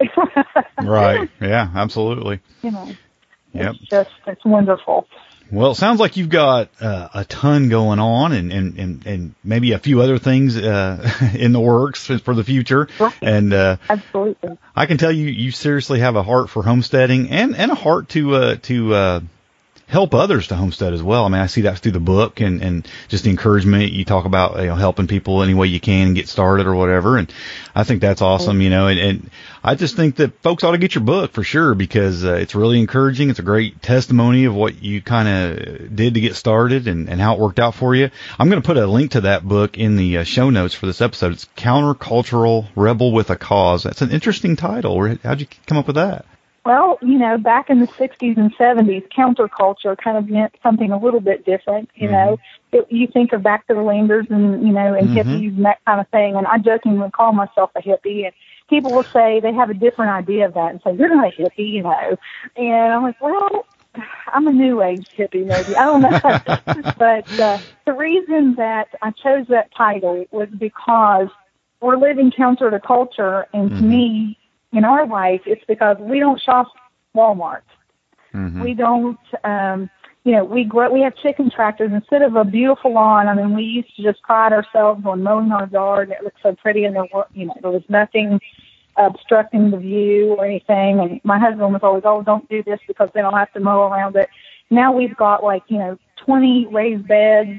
[SPEAKER 5] Right. Yeah, absolutely.
[SPEAKER 6] You know,
[SPEAKER 5] Yep.
[SPEAKER 6] it's just, it's wonderful.
[SPEAKER 5] Well, it sounds like you've got uh, a ton going on and, and, and, and maybe a few other things uh, in the works for the future.
[SPEAKER 6] Right.
[SPEAKER 5] And uh,
[SPEAKER 6] Absolutely.
[SPEAKER 5] I can tell you, you seriously have a heart for homesteading and, and a heart to uh, to uh, help others to homestead as well. I mean, I see that through the book and, and just the encouragement you talk about, you know, helping people any way you can and get started or whatever. And I think that's awesome, you know, and, and I just think that folks ought to get your book for sure because uh, it's really encouraging. It's a great testimony of what you kind of did to get started and, and how it worked out for you. I'm going to put a link to that book in the uh, show notes for this episode. It's Countercultural Rebel with a Cause. That's an interesting title. Where- How'd you come up with that?
[SPEAKER 6] Well, you know, back in the sixties and seventies, counterculture kind of meant something a little bit different, you
[SPEAKER 5] Mhm.
[SPEAKER 6] know. It, you think of back to the Landers and, you know, and
[SPEAKER 5] Mhm.
[SPEAKER 6] hippies and that kind of thing, and I jokingly call myself a hippie, and people will say they have a different idea of that and say, you're not a hippie, you know. And I'm like, well, I'm a new age hippie, maybe. I don't know. But uh, the reason that I chose that title was because we're living counter to culture. And mm-hmm. to me, in our life, it's because we don't shop Walmart. Mm-hmm. We don't, um, you know, we grow, we have chicken tractors instead of a beautiful lawn. I mean, we used to just pride ourselves on mowing our yard. It looked so pretty, and there were, you know, there was nothing obstructing the view or anything. And my husband was always, oh, don't do this because then I'll have to mow around it. Now we've got like, you know, twenty raised beds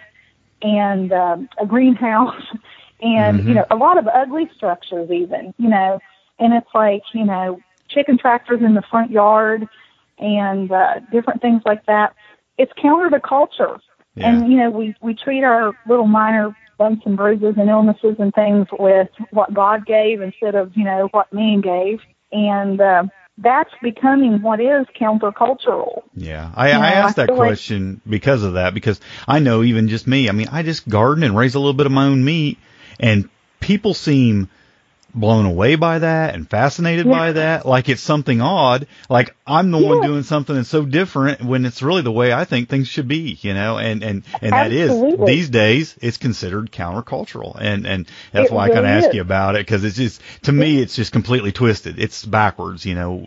[SPEAKER 6] and um, a greenhouse and, mm-hmm. you know, a lot of ugly structures even, you know, and it's like, you know, chicken tractors in the front yard and uh, different things like that. It's counter to culture. Yeah. And, you know, we, we treat our little minor bumps and bruises and illnesses and things with what God gave instead of, you know, what man gave. And uh, that's becoming what is countercultural.
[SPEAKER 5] Yeah. I, you know, I asked I that question like, because of that, because I know even just me, I mean, I just garden and raise a little bit of my own meat, and people seem blown away by that and fascinated yeah. by that, like it's something odd, like I'm the yeah. one doing something that's so different when it's really the way I think things should be, you know, and, and, and that is, these days, it's considered countercultural, and, and that's it why really I kind of ask you about it, because it's just, to me, it's just completely twisted. It's backwards, you know.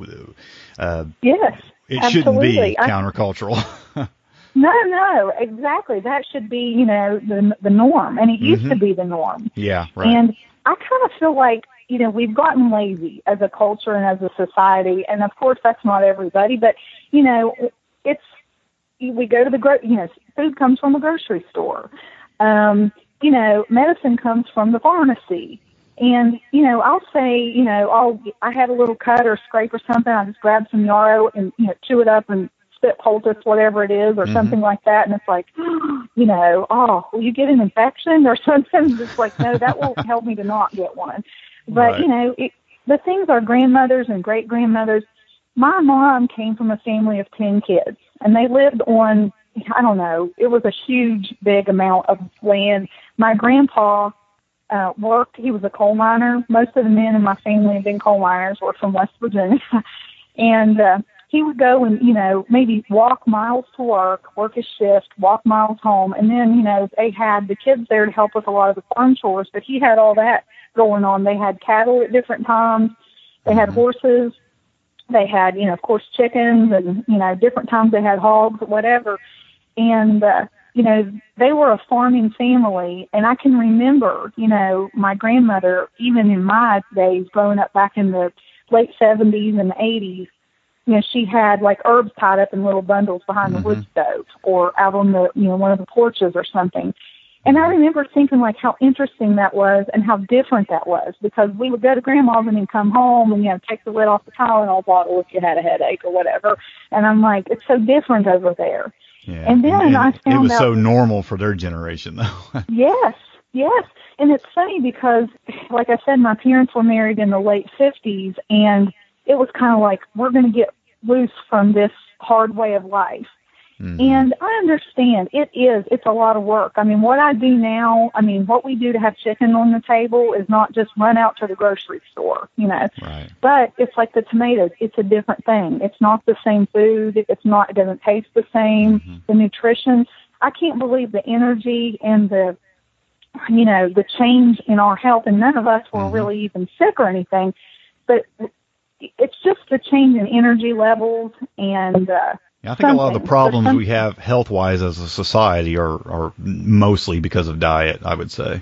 [SPEAKER 5] Uh,
[SPEAKER 6] yes,
[SPEAKER 5] It
[SPEAKER 6] absolutely.
[SPEAKER 5] shouldn't be countercultural.
[SPEAKER 6] No, no, exactly. That should be, you know, the the norm, and it used mm-hmm. to be the norm.
[SPEAKER 5] Yeah, right.
[SPEAKER 6] And I kind of feel like, you know, we've gotten lazy as a culture and as a society, and of course that's not everybody, but, you know, it's, we go to the, gro- you know, food comes from the grocery store. Um, you know, medicine comes from the pharmacy. And, you know, I'll say, you know, I'll, I have a little cut or scrape or something, I just grab some yarrow and, you know, chew it up and spit poultice, whatever it is, or mm-hmm. something like that, and it's like, you know, oh, will you get an infection or something? It's like, no, that won't help me to not get one. But, right. you know, it, the things our grandmothers and great-grandmothers, my mom came from a family of ten kids, and they lived on, I don't know, it was a huge, big amount of land. My grandpa uh, worked, he was a coal miner. Most of the men in my family have been coal miners, were from West Virginia. and uh, he would go and, you know, maybe walk miles to work, work his shift, walk miles home, and then, you know, they had the kids there to help with a lot of the farm chores, but he had all that going on. They had cattle at different times. They had horses. They had, you know, of course, chickens, and, you know, different times they had hogs, whatever. And, uh, you know, they were a farming family. And I can remember, you know, my grandmother, even in my days growing up back in the late seventies and eighties, you know, she had like herbs tied up in little bundles behind mm-hmm. the wood stove or out on the, you know, one of the porches or something. And I remember thinking, like, how interesting that was and how different that was, because we would go to Grandma's and then come home and, you know, take the lid off the Tylenol bottle if you had a headache or whatever. And I'm like, it's so different over there.
[SPEAKER 5] Yeah.
[SPEAKER 6] And then and I found out...
[SPEAKER 5] It was out, so normal for their generation, though.
[SPEAKER 6] Yes, yes. And it's funny because, like I said, my parents were married in the late fifties, and it was kind of like, we're going to get loose from this hard way of life. Mm-hmm. And I understand it is, it's a lot of work. I mean, what I do now, I mean, what we do to have chicken on the table is not just run out to the grocery store, you know,
[SPEAKER 5] right.
[SPEAKER 6] But it's like the tomatoes. It's a different thing. It's not the same food. It's not, it doesn't taste the same. Mm-hmm. The nutrition, I can't believe the energy and the, you know, the change in our health, and none of us were mm-hmm. really even sick or anything, but it's just the change in energy levels and, uh,
[SPEAKER 5] I think Something. a lot of the problems we have health-wise as a society are, are mostly because of diet, I would say.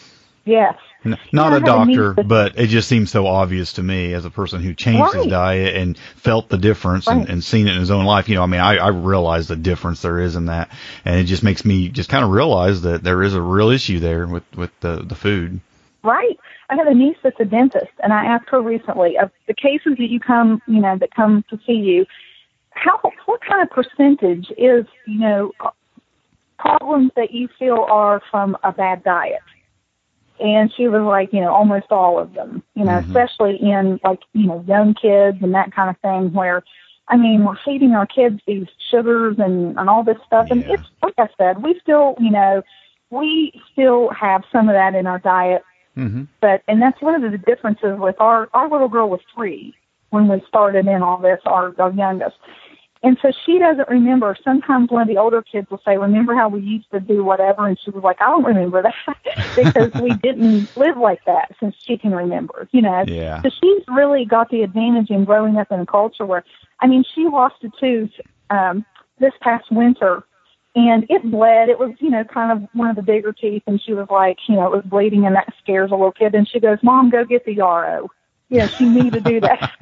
[SPEAKER 6] Yes.
[SPEAKER 5] N- not yeah, a doctor, but it just seems so obvious to me as a person who changed right. his diet and felt the difference right. and, and seen it in his own life. You know, I mean, I, I realize the difference there is in that, and it just makes me just kind of realize that there is a real issue there with, with the, the food.
[SPEAKER 6] Right. I have a niece that's a dentist, and I asked her recently, of the cases that you come, you know, that come to see you, How, what kind of percentage is, you know, problems that you feel are from a bad diet? And she was like, you know, almost all of them, you know, mm-hmm. especially in like, you know, young kids and that kind of thing where, I mean, we're feeding our kids these sugars and, and all this stuff. Yeah. And it's, like I said, we still, you know, we still have some of that in our diet
[SPEAKER 5] Mm-hmm.
[SPEAKER 6] But, and that's one of the differences with our, our little girl was three when we started in all this, our, our youngest. And so she doesn't remember. Sometimes one of the older kids will say, remember how we used to do whatever? And she was like, I don't remember that because we didn't live like that since she can remember, you know.
[SPEAKER 5] Yeah.
[SPEAKER 6] So she's really got the advantage in growing up in a culture where, I mean, she lost a tooth um, this past winter, and it bled. It was, you know, kind of one of the bigger teeth, and she was like, you know, it was bleeding, and that scares a little kid. And she goes, Mom, go get the yarrow. Yeah, she knew to do that.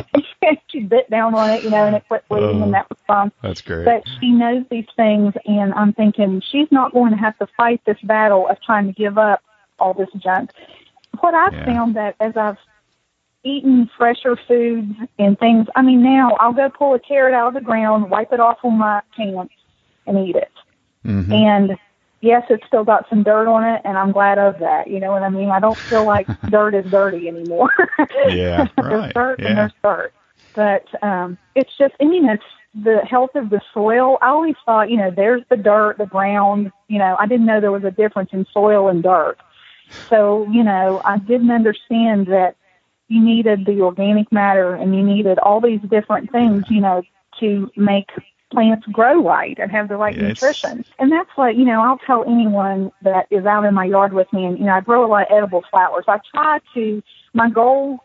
[SPEAKER 6] She bit down on it, you know, and it quit bleeding, oh, and that was fun.
[SPEAKER 5] That's great.
[SPEAKER 6] But she knows these things, and I'm thinking she's not going to have to fight this battle of trying to give up all this junk. What I've yeah. found that as I've eaten fresher foods and things, I mean, now I'll go pull a carrot out of the ground, wipe it off on my pants, and eat it.
[SPEAKER 5] Mm-hmm.
[SPEAKER 6] And yes, it's still got some dirt on it, and I'm glad of that. You know what I mean? I don't feel like dirt is dirty anymore.
[SPEAKER 5] Yeah, right.
[SPEAKER 6] There's dirt
[SPEAKER 5] yeah.
[SPEAKER 6] and there's dirt. But um, it's just, I mean, it's the health of the soil. I always thought, you know, there's the dirt, the ground. You know, I didn't know there was a difference in soil and dirt. So, you know, I didn't understand that you needed the organic matter and you needed all these different things, you know, to make plants grow right and have the right
[SPEAKER 5] yeah,
[SPEAKER 6] nutrition. And that's what, you know, I'll tell anyone that is out in my yard with me, and, you know, I grow a lot of edible flowers. I try to, my goal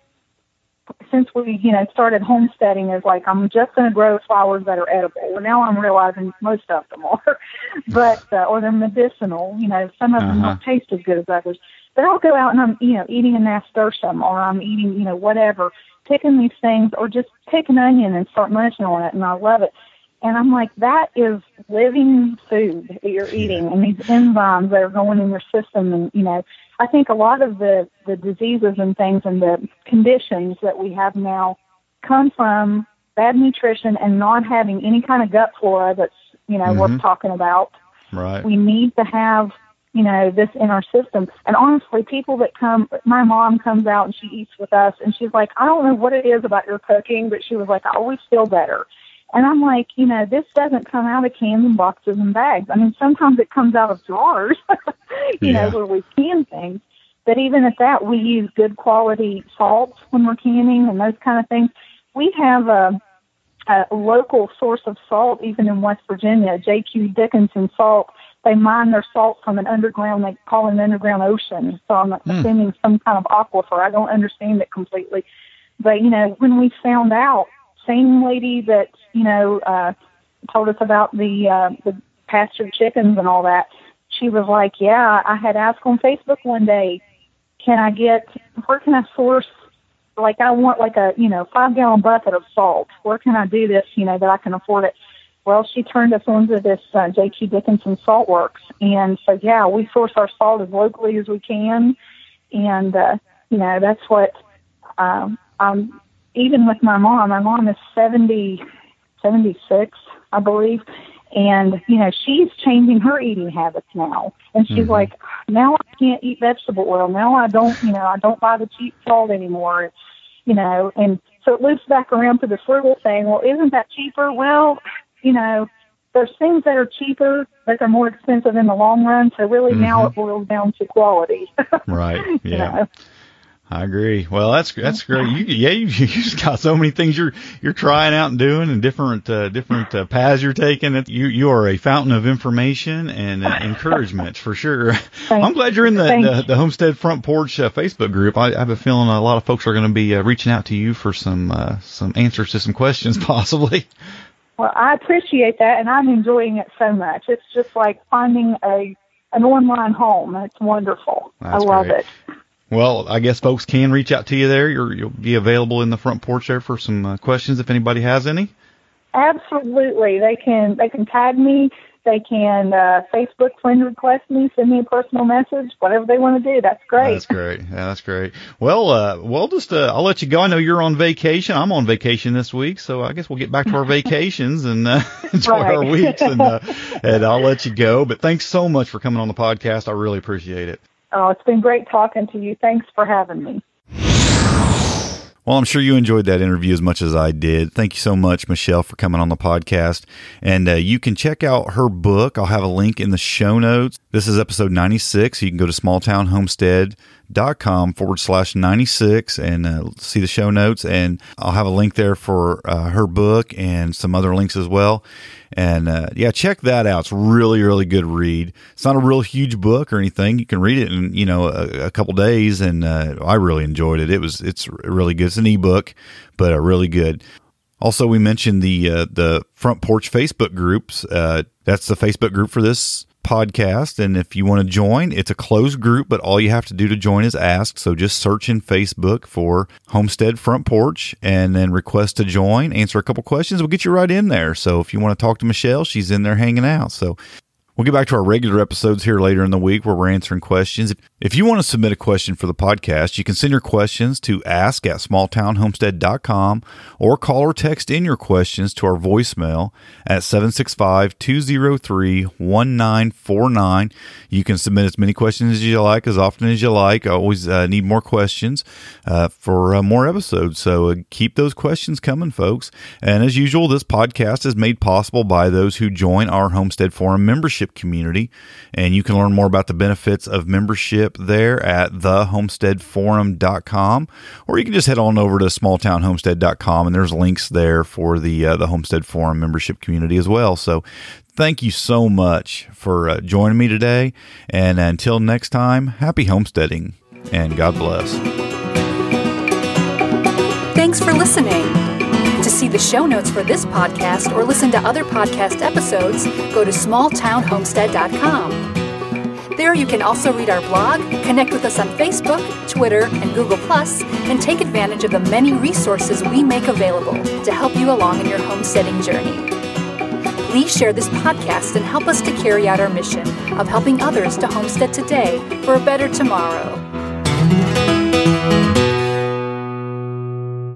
[SPEAKER 6] since we, you know, started homesteading is like, I'm just going to grow flowers that are edible. Well, now I'm realizing most of them are, but, uh, or they're medicinal, you know, some of them
[SPEAKER 5] uh-huh.
[SPEAKER 6] don't taste as good as others. But I'll go out and I'm, you know, eating a nasturtium, or I'm eating, you know, whatever, picking these things, or just pick an onion and start munching on it, and I love it. And I'm like, that is living food that you're eating, and these enzymes that are going in your system. And, you know, I think a lot of the, the diseases and things and the conditions that we have now come from bad nutrition and not having any kind of gut flora that's, you know,
[SPEAKER 5] mm-hmm.
[SPEAKER 6] worth talking about.
[SPEAKER 5] Right.
[SPEAKER 6] We need to have, you know, this in our system. And honestly, people that come, my mom comes out and she eats with us, and she's like, I don't know what it is about your cooking, but she was like, I always feel better. And I'm like, you know, this doesn't come out of cans and boxes and bags. I mean, sometimes it comes out of jars, you
[SPEAKER 5] yeah.
[SPEAKER 6] know, where we can things. But even at that, we use good quality salts when we're canning and those kind of things. We have a, a local source of salt, even in West Virginia, J Q Dickinson salt. They mine their salt from an underground, they call it an underground ocean. So I'm mm. assuming some kind of aquifer. I don't understand it completely. But, you know, when we found out, same lady that, you know, uh, told us about the, uh, the pastured chickens and all that, she was like, yeah, I had asked on Facebook one day, can I get, where can I source, like I want like a, you know, five gallon bucket of salt. Where can I do this, you know, that I can afford it? Well, she turned us onto this uh, J Q Dickinson Salt Works. And so, yeah, we source our salt as locally as we can. And, uh, you know, that's what, um, I'm, even with my mom, my mom is seventy, seventy-six, I believe. And, you know, she's changing her eating habits now. And she's mm-hmm. like, now I can't eat vegetable oil. Now I don't, you know, I don't buy the cheap salt anymore, you know. And so it loops back around to the frugal thing. Well, isn't that cheaper? Well, you know, there's things that are cheaper, but they're more expensive in the long run. So really mm-hmm. now it boils down to quality.
[SPEAKER 5] Right, yeah.
[SPEAKER 6] You know?
[SPEAKER 5] I agree. Well, that's that's great. You, yeah, you, you just got so many things you're you're trying out and doing, and different uh, different uh, paths you're taking. You you are a fountain of information and uh, encouragement for sure.
[SPEAKER 6] Thanks.
[SPEAKER 5] I'm glad you're in the the, the Homestead Front Porch uh, Facebook group. I, I have a feeling a lot of folks are going to be uh, reaching out to you for some uh, some answers to some questions, possibly.
[SPEAKER 6] Well, I appreciate that, and I'm enjoying it so much. It's just like finding a an online home. It's wonderful.
[SPEAKER 5] That's
[SPEAKER 6] I love
[SPEAKER 5] great.
[SPEAKER 6] it.
[SPEAKER 5] Well, I guess folks can reach out to you there. You're, you'll be available in the front porch there for some uh, questions if anybody has any.
[SPEAKER 6] Absolutely. They can they can tag me. They can uh, Facebook friend request me, send me a personal message, whatever they want to do. That's great.
[SPEAKER 5] That's great. Yeah, that's great. Well, uh, well, just uh, I'll let you go. I know you're on vacation. I'm on vacation this week, so I guess we'll get back to our vacations and uh, enjoy
[SPEAKER 6] right.
[SPEAKER 5] our weeks, and uh, and I'll let you go. But thanks so much for coming on the podcast. I really appreciate it.
[SPEAKER 6] Oh, it's been great talking to you. Thanks for having me.
[SPEAKER 5] Well, I'm sure you enjoyed that interview as much as I did. Thank you so much, Michelle, for coming on the podcast. And uh, you can check out her book. I'll have a link in the show notes. This is episode ninety-six. You can go to small town homestead homestead.com forward slash 96 and uh, see the show notes. And I'll have a link there for uh, her book and some other links as well. And uh, yeah, check that out. It's really, really good read. It's not a real huge book or anything. You can read it in, you know, a, a couple days. And uh, I really enjoyed it. It was, it's really good. It's an ebook, but uh, really good. Also, we mentioned the uh, the Front Porch Facebook groups. Uh, that's the Facebook group for this podcast. And if you want to join, it's a closed group, but all you have to do to join is ask. So just search in Facebook for Homestead Front Porch and then request to join, answer a couple questions. We'll get you right in there. So if you want to talk to Michelle, she's in there hanging out. So we'll get back to our regular episodes here later in the week where we're answering questions. If you want to submit a question for the podcast, you can send your questions to ask at small town homestead dot com or call or text in your questions to our voicemail at seven six five, two zero three, one nine four nine. You can submit as many questions as you like, as often as you like. I always uh, need more questions uh, for uh, more episodes, so uh, keep those questions coming, folks. And as usual, this podcast is made possible by those who join our Homestead Forum membership community, and you can learn more about the benefits of membership there at the homestead forum dot com, or you can just head on over to small town homestead dot com, and there's links there for the uh, the Homestead Forum membership community as well. So thank you so much for uh, joining me today, and until next time, happy homesteading and God bless.
[SPEAKER 7] Thanks for listening. To see the show notes for this podcast or listen to other podcast episodes, go to small town homestead dot com. There you can also read our blog, connect with us on Facebook, Twitter, and Google Plus, and take advantage of the many resources we make available to help you along in your homesteading journey. Please share this podcast and help us to carry out our mission of helping others to homestead today for a better tomorrow.